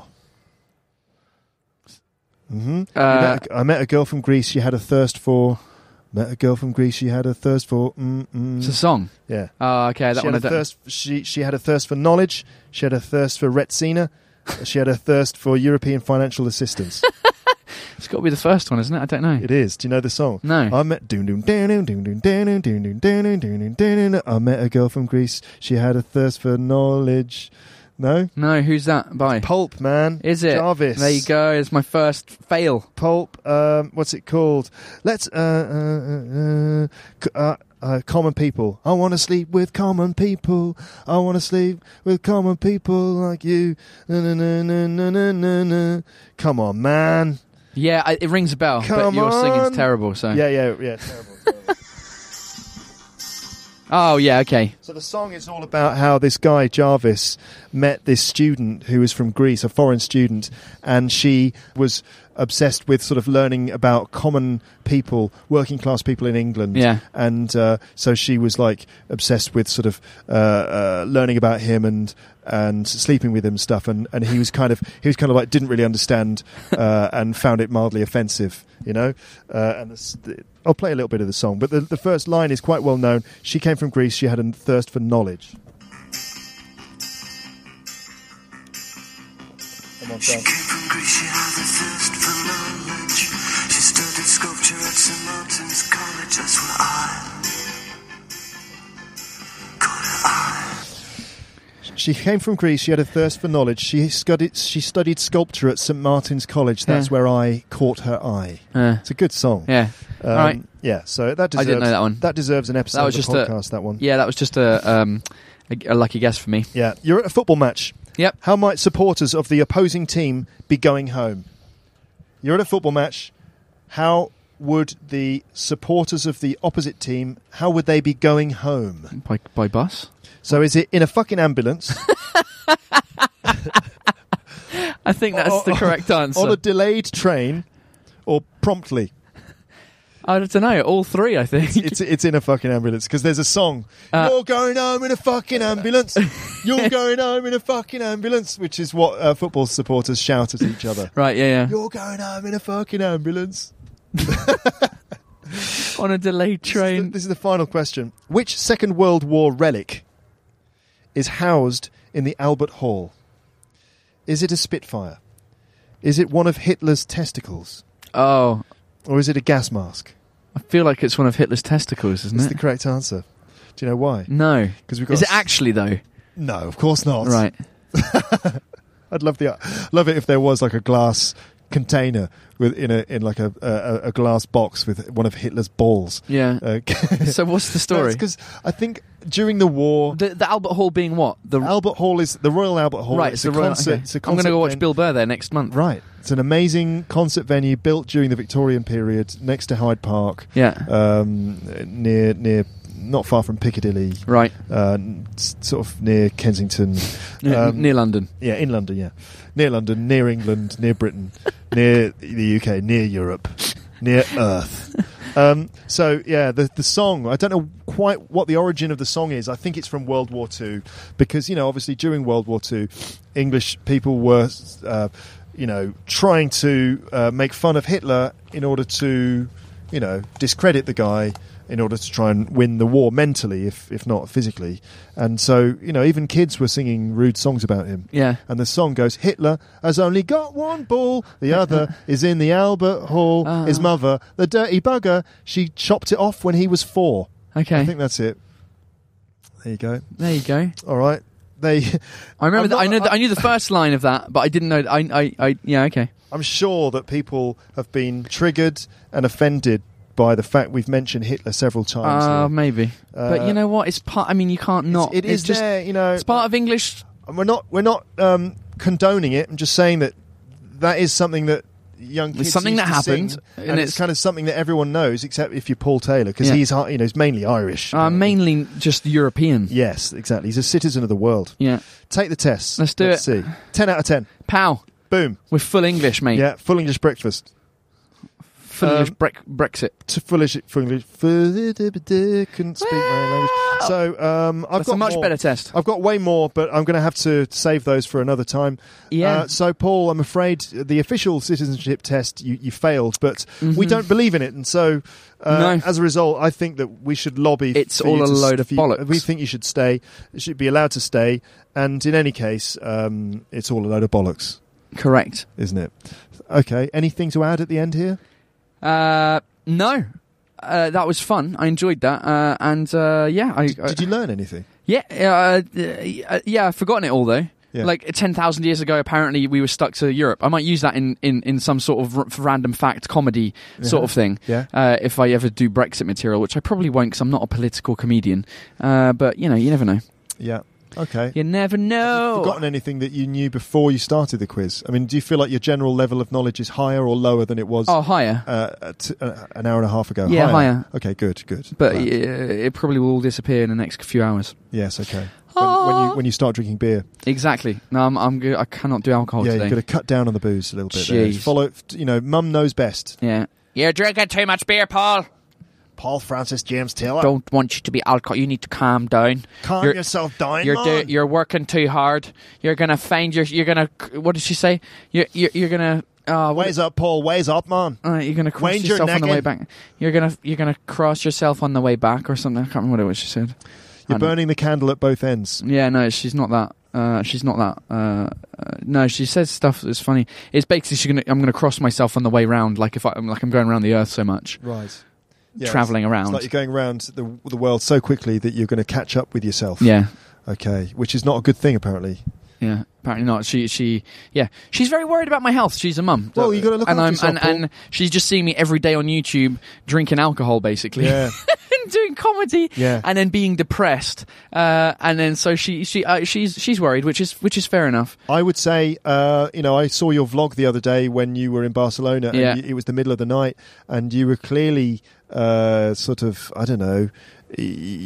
Mm-hmm. Uh, met a, I met a girl from Greece. She had a thirst for. Met a girl from Greece. She had a thirst for. Mm-mm. It's a song. Yeah. Oh, okay. That she one I had a don't. thirst. She she had a thirst for knowledge. She had a thirst for Retsina. She had a thirst for European financial assistance. It's got to be the first one, isn't it? I don't know. It is. Do you know the song? No. I met doom doom doom doom doom doom doom doom doom doom doom doom doom. I met a girl from Greece. She had a thirst for knowledge. No. No, who's that by? Pulp, man. Is it? Jarvis? There you go. It's my first fail. Pulp. Um, what's it called? Let's. Uh, uh, uh, c- uh, uh, common people. I want to sleep with common people. I want to sleep with common people like you. Na, na, na, na, na, na, na, na. Come on, man. Yeah, I, it rings a bell, Come but your on. singing's terrible. So. Yeah, yeah, yeah. Terrible. terrible. Oh yeah. Okay. So the song is all about how this guy, Jarvis, met this student who was from Greece, a foreign student, and she was obsessed with sort of learning about common people, working class people in England. Yeah. And uh, so she was like obsessed with sort of uh, uh, learning about him and and sleeping with him and stuff. And, and he was kind of he was kind of like didn't really understand uh, and found it mildly offensive, you know. Uh, and the, the, I'll play a little bit of the song, but the, the first line is quite well known. She came from Greece. She had a thirst for knowledge. Come on, She John. came from Greece, she had a thirst for knowledge. She studied sculpture at Saint Martin's College, that's where I caught her eye. She came from Greece. She had a thirst for knowledge. She studied. She studied sculpture at Saint Martin's College. That's Yeah. where I caught her eye. Uh, It's a good song. yeah. Um, All right. Yeah. So that I deserves. didn't know that one. That deserves an episode That was of just the a- podcast. that one. Yeah, that was just a um a, a lucky guess for me. Yeah. You're at a football match. Yep. How might supporters of the opposing team be going home? You're at a football match. How would the supporters of the opposite team? How would they be going home? By by bus. So is it in a fucking ambulance? I think that's the correct answer. On a delayed train, or promptly? I don't know. All three, I think. It's it's in a fucking ambulance because there's a song. Uh, You're going home in a fucking ambulance. You're going home in a fucking ambulance, which is what uh, football supporters shout at each other. Right. Yeah. Yeah. You're going home in a fucking ambulance. On a delayed This is, the, train. this is the final question. Which Second World War relic is housed in the Albert Hall? Is it a Spitfire? Is it one of Hitler's testicles? Oh, Or is it a gas mask? I feel like it's one of Hitler's testicles, isn't That's it? the correct answer. Do you know why? No. 'Cause we've got Is it s- actually though? No, of course not. Right. I'd love the love it if there was like a glass container with in a in like a, a a glass box with one of Hitler's balls. Yeah. Uh, So what's the story? Because I think during the war, The, the Albert Hall being what? The Albert Hall is the Royal Albert Hall. right. It's It's a the Royal, concert. okay. It's a I'm concert going to go watch ven- Bill Burr there next month. Right. It's an amazing concert venue built during the Victorian period next to Hyde Park. Yeah. Um, near near. Not far from Piccadilly, Right. Uh, n- s- sort of near Kensington, Near, um, near London. yeah, in London, yeah, near London, near England, near Britain, near the U K, near Europe, near Earth. Um, so yeah, the the song, I don't know quite what the origin of the song is. I think it's from World War Two, because you know, obviously during World War Two, English people were, uh, you know, trying to uh, make fun of Hitler in order to, you know, discredit the guy, in order to try and win the war mentally, if if not physically. And so, you know, even kids were singing rude songs about him. Yeah. And the song goes, Hitler has only got one ball, the other is in the Albert Hall. Ah. His mother, the dirty bugger, she chopped it off when he was four. Okay. I think that's it. There you go. There you go. All right. They. I remember. I'm that, I not- know. That, I knew the first line of that, but I didn't know. I. I. I yeah. Okay. I'm sure that people have been triggered and offended by the fact we've mentioned Hitler several times. Uh, now. maybe. but Uh, you know what? It's part. I mean, you can't not. It's, it it's is just. there, you know. It's part of English. And we're not we're not um, condoning it. I'm just saying that that is something that young kids It's something used that to sing, happened, and, and it's, it's- kind of something that everyone knows, except if you're Paul Taylor, because Yeah. he's hi- you know he's mainly Irish. Uh, mainly just European. Yes, exactly. He's a citizen of the world. Yeah. Take the test. Let's do Let's see. Ten out of ten. Pow. Boom. With full English, mate. Yeah, full English breakfast. Full Um, English brec- Brexit. To full English, full English. Couldn't speak my own language. So um, I've That's got a much more. better test. I've got way more, but I'm going to have to save those for another time. Yeah. Uh, so, Paul, I'm afraid the official citizenship test you, you failed, but we don't believe in it, and so uh, No. as a result, I think that we should lobby. It's for all you a to s- load of for you- bollocks. We think you should stay. You should be allowed to stay, and in any case, um, it's all a load of bollocks, Correct. isn't it? Okay. Anything to add at the end here? Uh, no. Uh, that was fun. I enjoyed that. Uh, and uh, yeah, I, Did, did you learn anything? Yeah, uh, uh, yeah. I've forgotten it all though. Yeah. Like ten thousand years ago, apparently we were stuck to Europe. I might use that in, in, in some sort of r- random fact comedy sort of thing. Yeah. Uh, if I ever do Brexit material, which I probably won't, because I'm not a political comedian. Uh, but you know, you never know. Yeah. Okay. You never know. Forgotten anything that you knew before you started the quiz? I mean, do you feel like your general level of knowledge is higher or lower than it was Oh, higher. uh, at, uh, an hour and a half ago? Yeah, higher. Okay, good, good. But Glad. uh, it probably will all disappear in the next few hours. Yes, okay. When, when you when you start drinking beer, Exactly. No, I'm. I'm good. I cannot do alcohol yeah, today. you've got to cut down on the booze a little bit. There. Jeez. Follow, you know, Mum knows best. Yeah. You're drinking too much beer, Paul. Paul Francis James Taylor. Don't want you to be alcohol. You need to calm down. Calm You're- yourself down, You're man. do, you're working too hard. You're gonna find your. You're gonna. What did she say? You're. You're, you're gonna. Uh, what, Ways up, Paul. Ways up, man. uh, you're gonna cross Wind your yourself on the neck way in. back. You're gonna. You're gonna cross yourself on the way back or something. I can't remember what it was she said. You're I don't- burning the candle at both ends. Yeah, no, she's not that. Uh, she's not that. Uh, uh, no, she says stuff that's funny. It's basically she's gonna. I'm gonna cross myself on the way round, like if I, like I'm going around the earth so much, Right. Yeah, traveling it's- around. It's like you're going around the, the world so quickly that you're going to catch up with yourself. Yeah, Okay, which is not a good thing, apparently. yeah. Apparently not. She, she, yeah. She's very worried about my health. She's a mum. Well, you gotta look and after I'm, yourself, and, Paul. and she's just seeing me every day on YouTube drinking alcohol, basically. Yeah. And doing comedy. Yeah. And then being depressed. Uh, and then so she, she, uh, she's, she's worried, which is, which is fair enough. I would say, uh, you know, I saw your vlog the other day when you were in Barcelona. Yeah. And you, it was the middle of the night, and you were clearly uh, sort of, I don't know, y- y-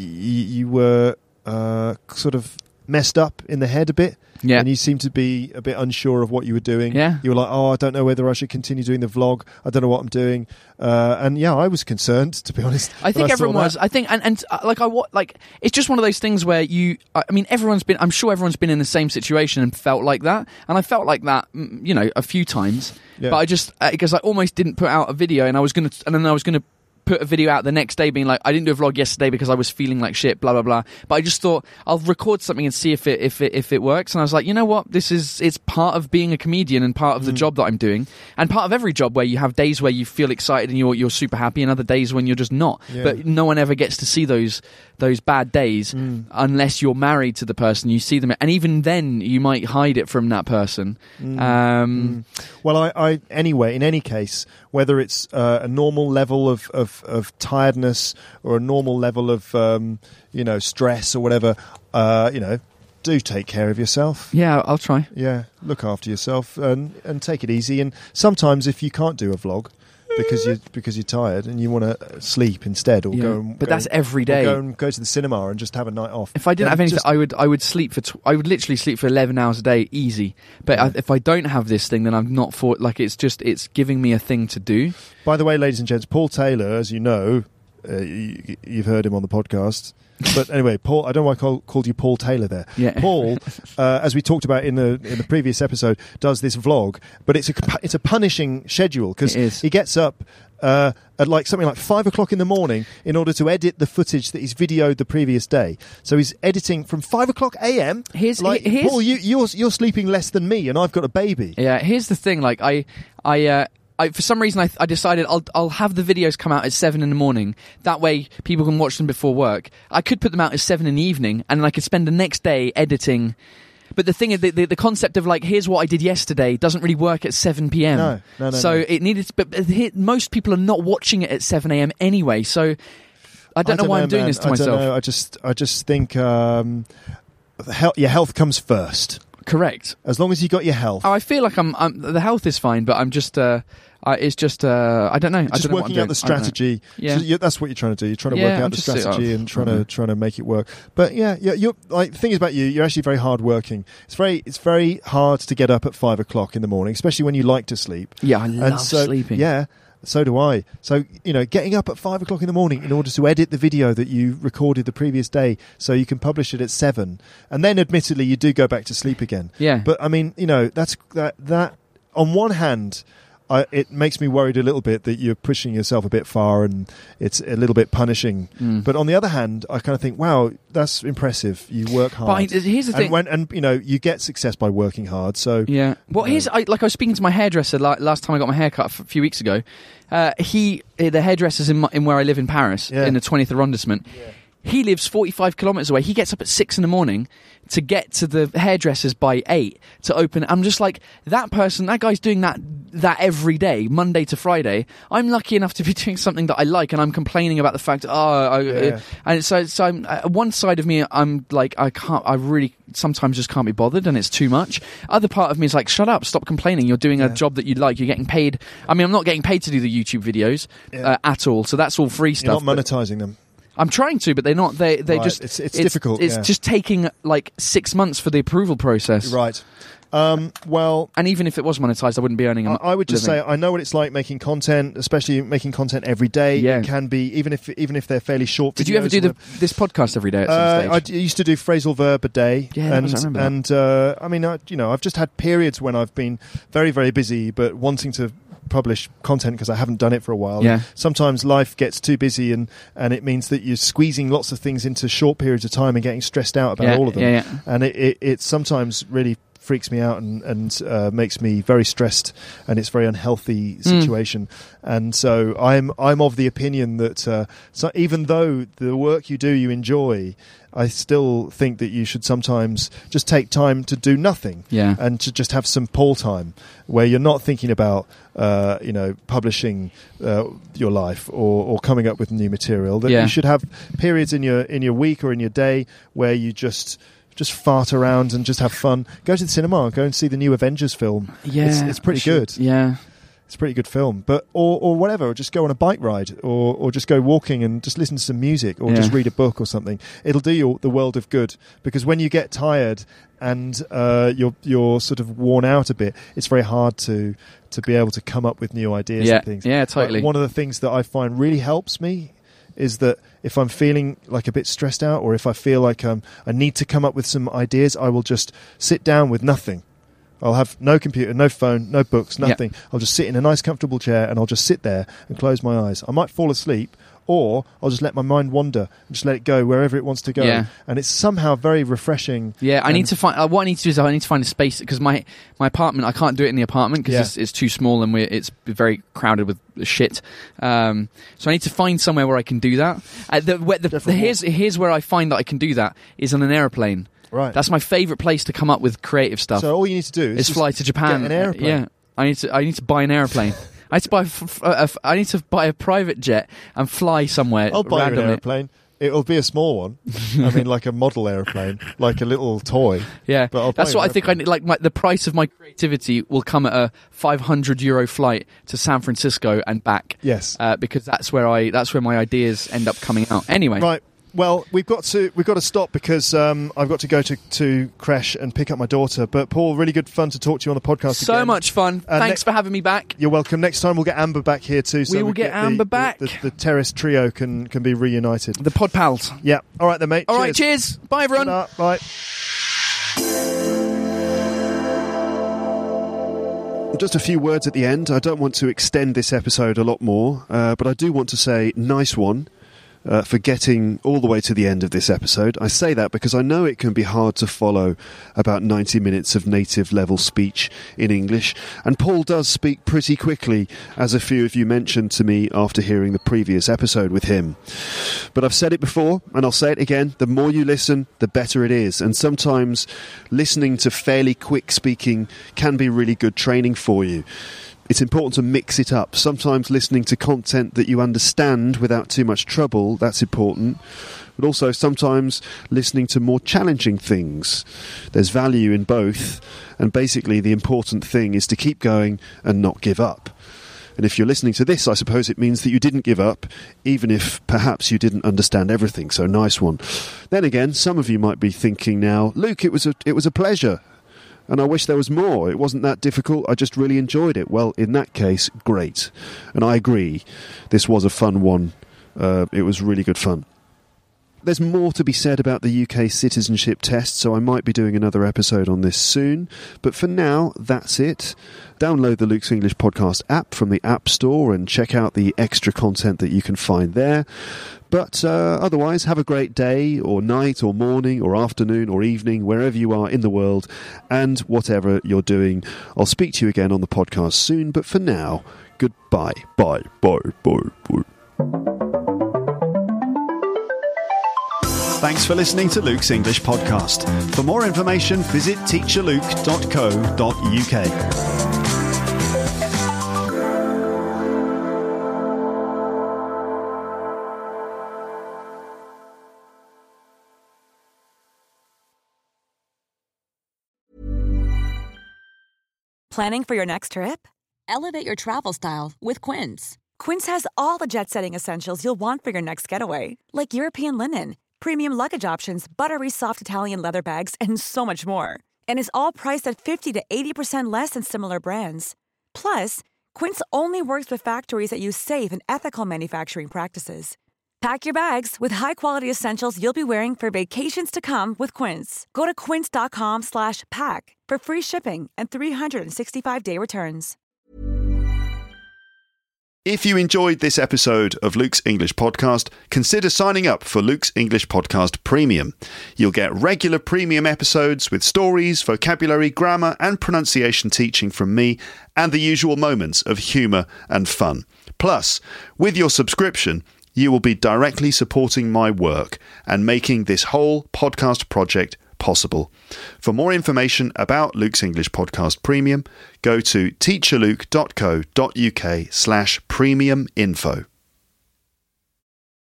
you were uh, sort of messed up in the head a bit. Yeah. And you seemed to be a bit unsure of what you were doing. Yeah. You were like, oh, I don't know whether I should continue doing the vlog. I don't know what I'm doing. Uh, and yeah, I was concerned, to be honest. I when think saw everyone that. was. I think, and, and uh, like I wa- like it's just one of those things where you. I I mean, everyone's been. I'm sure everyone's been in the same situation and felt like that. And I felt like that, mm, you know, a few times. Yeah. But I just because I almost didn't put out a video, and I was gonna, and then I was gonna put a video out the next day, being like, I didn't do a vlog yesterday because I was feeling like shit, blah blah blah. But I just thought I'll record something and see if it if it if it works. And I was like, you know what, this is it's part of being a comedian and part of the job that I'm doing, and part of every job where you have days where you feel excited and you're you're super happy, and other days when you're just not. Yeah. But no one ever gets to see those those bad days, Mm. unless you're married to the person. You see them, and even then, you might hide it from that person. Mm. Um, Mm. Well, I, I anyway, in any case, whether it's uh, a normal level of, of, of tiredness or a normal level of um, you know stress or whatever, uh, you know, do take care of yourself. Yeah, I'll try. Yeah, look after yourself and and take it easy. And sometimes, if you can't do a vlog because you because you're tired and you want to sleep instead, or Yeah, go, and, but go that's and- every or day. go and go to the cinema and just have a night off. If I didn't Then have anything, just- I would I would sleep for tw- I would literally sleep for eleven hours a day, easy. But I, if I don't have this thing, then I'm not for like it's just it's giving me a thing to do. By the way, ladies and gents, Paul Taylor, as you know, uh, you, you've heard him on the podcast. But anyway, Paul, I don't know why I call, called you Paul Taylor there. Yeah. Paul, uh, as we talked about in the in the previous episode, does this vlog, but it's a it's a punishing schedule because It is. he gets up uh, at like something like five o'clock in the morning in order to edit the footage that he's videoed the previous day. So he's editing from five o'clock a.m. Here's- like here's- Paul, you you're you're sleeping less than me, and I've got a baby. Yeah, here's the thing. Like I, I, uh, I for some reason I, I decided I'll I'll have the videos come out at seven in the morning. That way people can watch them before work. I could put them out at seven in the evening, and then I could spend the next day editing. But the thing is, the, the, the concept of like, here's what I did yesterday doesn't really work at seven p.m. No, no, no, So no. it needed. To, but here, most people are not watching it at seven a.m. anyway. So I don't know why I'm doing man. this to I myself. Don't know. I just I just think um, the health, your health comes first. Correct. As long as you got your health. Oh, I feel like I'm, I'm. The health is fine, but I'm just. Uh, I, it's just. Uh, I don't know. I just don't know what working I'm out the doing. I don't know. strategy. Yeah. So you- that's what you're trying to do. You're trying to Yeah, work out I'm the just uh, strategy oh, and trying I to know. trying to make it work. But yeah, yeah. You're like the thing is about you. You're actually very hard working. It's very it's very hard to get up at five o'clock in the morning, especially when you like to sleep. Yeah, I And love so, sleeping. Yeah. So do I. So, you know, getting up at five o'clock in the morning in order to edit the video that you recorded the previous day so you can publish it at seven. And then, admittedly, you do go back to sleep again. Yeah. But, I mean, you know, that's that, that on one hand, I, it makes me worried a little bit that you're pushing yourself a bit far and it's a little bit punishing. Mm. But on the other hand, I kind of think, wow, that's impressive. You work hard. But I- here's the and thing- When, and, you know, you get success by working hard. So, Yeah. Well, No. here's I, like I was speaking to my hairdresser la- last time I got my hair cut f- a few weeks ago. Uh, he, uh, the hairdresser's in, my, in where I live in Paris, Yeah. in the twentieth arrondissement. He lives forty-five kilometres away. He gets up at six in the morning to get to the hairdressers by eight to open. I'm just like, that person, that guy's doing that that every day, Monday to Friday. I'm lucky enough to be doing something that I like, and I'm complaining about the fact, oh, I, Yeah. uh, and so, so I'm, uh, one side of me, I'm like, I can't, I really sometimes just can't be bothered, and it's too much. Other part of me is like, shut up, stop complaining. You're doing a Yeah. job that you like. You're getting paid. I mean, I'm not getting paid to do the YouTube videos Yeah. uh, at all, so that's all free you're stuff. not but- monetizing them. I'm trying to, but they're not. They they Right. just. It's- it's difficult, It's yeah. just taking like six months for the approval process. Right. Um, well, And even if it was monetized, I wouldn't be earning. a I, mo- I would just living. say I know what it's like making content, especially making content every day. Yeah. It can be even if even if they're fairly short. Did you ever videos do or the, whatever. this podcast every day at some Uh, I stage? d- used to do phrasal verb a day, Yeah, that and was- I remember that. and uh, I mean, I, you know, I've just had periods when I've been very very busy, but wanting to publish content because I haven't done it for a while. Yeah. Sometimes life gets too busy, and and it means that you're squeezing lots of things into short periods of time and getting stressed out about Yeah, all of them. yeah, yeah. And it, it it sometimes really freaks me out and and uh, makes me very stressed, and it's a very unhealthy Hmm. situation. And so I'm I'm of the opinion that uh, so even though the work you do you enjoy, I still think that you should sometimes just take time to do nothing, Yeah. and to just have some Paul time where you're not thinking about uh, you know publishing uh, your life or, or coming up with new material. That Yeah. you should have periods in your in your week or in your day where you just just fart around and just have fun. Go to the cinema, go and see the new Avengers film. yeah, it's, it's pretty I should- good. Yeah. It's a pretty good film, but or or whatever, or just go on a bike ride, or or just go walking and just listen to some music, or Yeah. just read a book or something. It'll do you the world of good, because when you get tired and uh, you're you're sort of worn out a bit, it's very hard to to be able to come up with new ideas Yeah. and things. Yeah, totally. Like, one of the things that I find really helps me is that if I'm feeling like a bit stressed out, or if I feel like um, I need to come up with some ideas, I will just sit down with nothing. I'll have no computer, no phone, no books, Yeah. nothing. I'll just sit in a nice comfortable chair and I'll just sit there and close my eyes. I might fall asleep, or I'll just let my mind wander and just let it go wherever it wants to go. Yeah. And it's somehow very refreshing. Yeah, I and need to find. Uh, what I need to do is I need to find a space because my my apartment. I can't do it in the apartment because Yeah. it's, it's too small and we're, it's very crowded with shit. Um, so I need to find somewhere where I can do that. Uh, the, where the, the, here's here's where I find that I can do that is on an aeroplane. Right. That's my favourite place to come up with creative stuff. So all you need to do is is just fly to Japan. get an aeroplane. Yeah, I need to. I need to buy an aeroplane. I need to buy. f- f- a f- I need to buy a private jet and fly somewhere. I'll buy you an randomly. aeroplane. It'll be a small one. I mean, like a model aeroplane, like a little toy. Yeah, But I'll buy that's you what an I think. I need, like my, the price of my creativity will come at a five hundred euro flight to San Francisco and back. Yes. uh, because that's where I that's where my ideas end up coming out. Anyway, Right. Well, we've got to we've got to stop because um, I've got to go to to creche and pick up my daughter. But Paul, really good fun to talk to you on the podcast. so again. much fun. Uh, Thanks ne- for having me back. You're welcome. Next time we'll get Amber back here too. So We will get the- Amber the, back. The, the, the Terrace trio can can be reunited. The Pod Pals. Yeah. All right then, mate. All right, cheers. Bye, everyone. Ta-da. Bye. Just a few words at the end. I don't want to extend this episode a lot more, uh, but I do want to say nice one uh, for getting all the way to the end of this episode. I say that because I know it can be hard to follow about ninety minutes of native level speech in English, and Paul does speak pretty quickly, as a few of you mentioned to me after hearing the previous episode with him. But I've said it before, and I'll say it again, the more you listen, the better it is. And sometimes listening to fairly quick speaking can be really good training for you. It's important to mix it up. Sometimes listening to content that you understand without too much trouble, that's important. But also sometimes listening to more challenging things. There's value in both. And basically the important thing is to keep going and not give up. And if you're listening to this, I suppose it means that you didn't give up, even if perhaps you didn't understand everything. So nice one. Then again, some of you might be thinking now, Luke, it was a, it was a pleasure. And I wish there was more. It wasn't that difficult. I just really enjoyed it. Well, in that case, great. And I agree. This was a fun one. Uh, it was really good fun. There's more to be said about the U K citizenship test, so I might be doing another episode on this soon. But for now, that's it. Download the Luke's English Podcast app from the App Store and check out the extra content that you can find there. But uh, otherwise, have a great day or night or morning or afternoon or evening, wherever you are in the world, and whatever you're doing. I'll speak to you again on the podcast soon, but for now, goodbye. Bye, bye, bye, bye. Thanks for listening to Luke's English Podcast. For more information, visit teacher luke dot co dot uk. Planning for your next trip? Elevate your travel style with Quince. Quince has all the jet-setting essentials you'll want for your next getaway, like European linen, premium luggage options, buttery soft Italian leather bags, and so much more. And is all priced at fifty to eighty percent less than similar brands. Plus, Quince only works with factories that use safe and ethical manufacturing practices. Pack your bags with high-quality essentials you'll be wearing for vacations to come with Quince. Go to quince.com slash pack for free shipping and three sixty-five day returns. If you enjoyed this episode of Luke's English Podcast, consider signing up for Luke's English Podcast Premium. You'll get regular premium episodes with stories, vocabulary, grammar and pronunciation teaching from me and the usual moments of humour and fun. Plus, with your subscription, you will be directly supporting my work and making this whole podcast project possible. For more information about Luke's English Podcast Premium, go to teacher luke dot co dot uk slash premium info.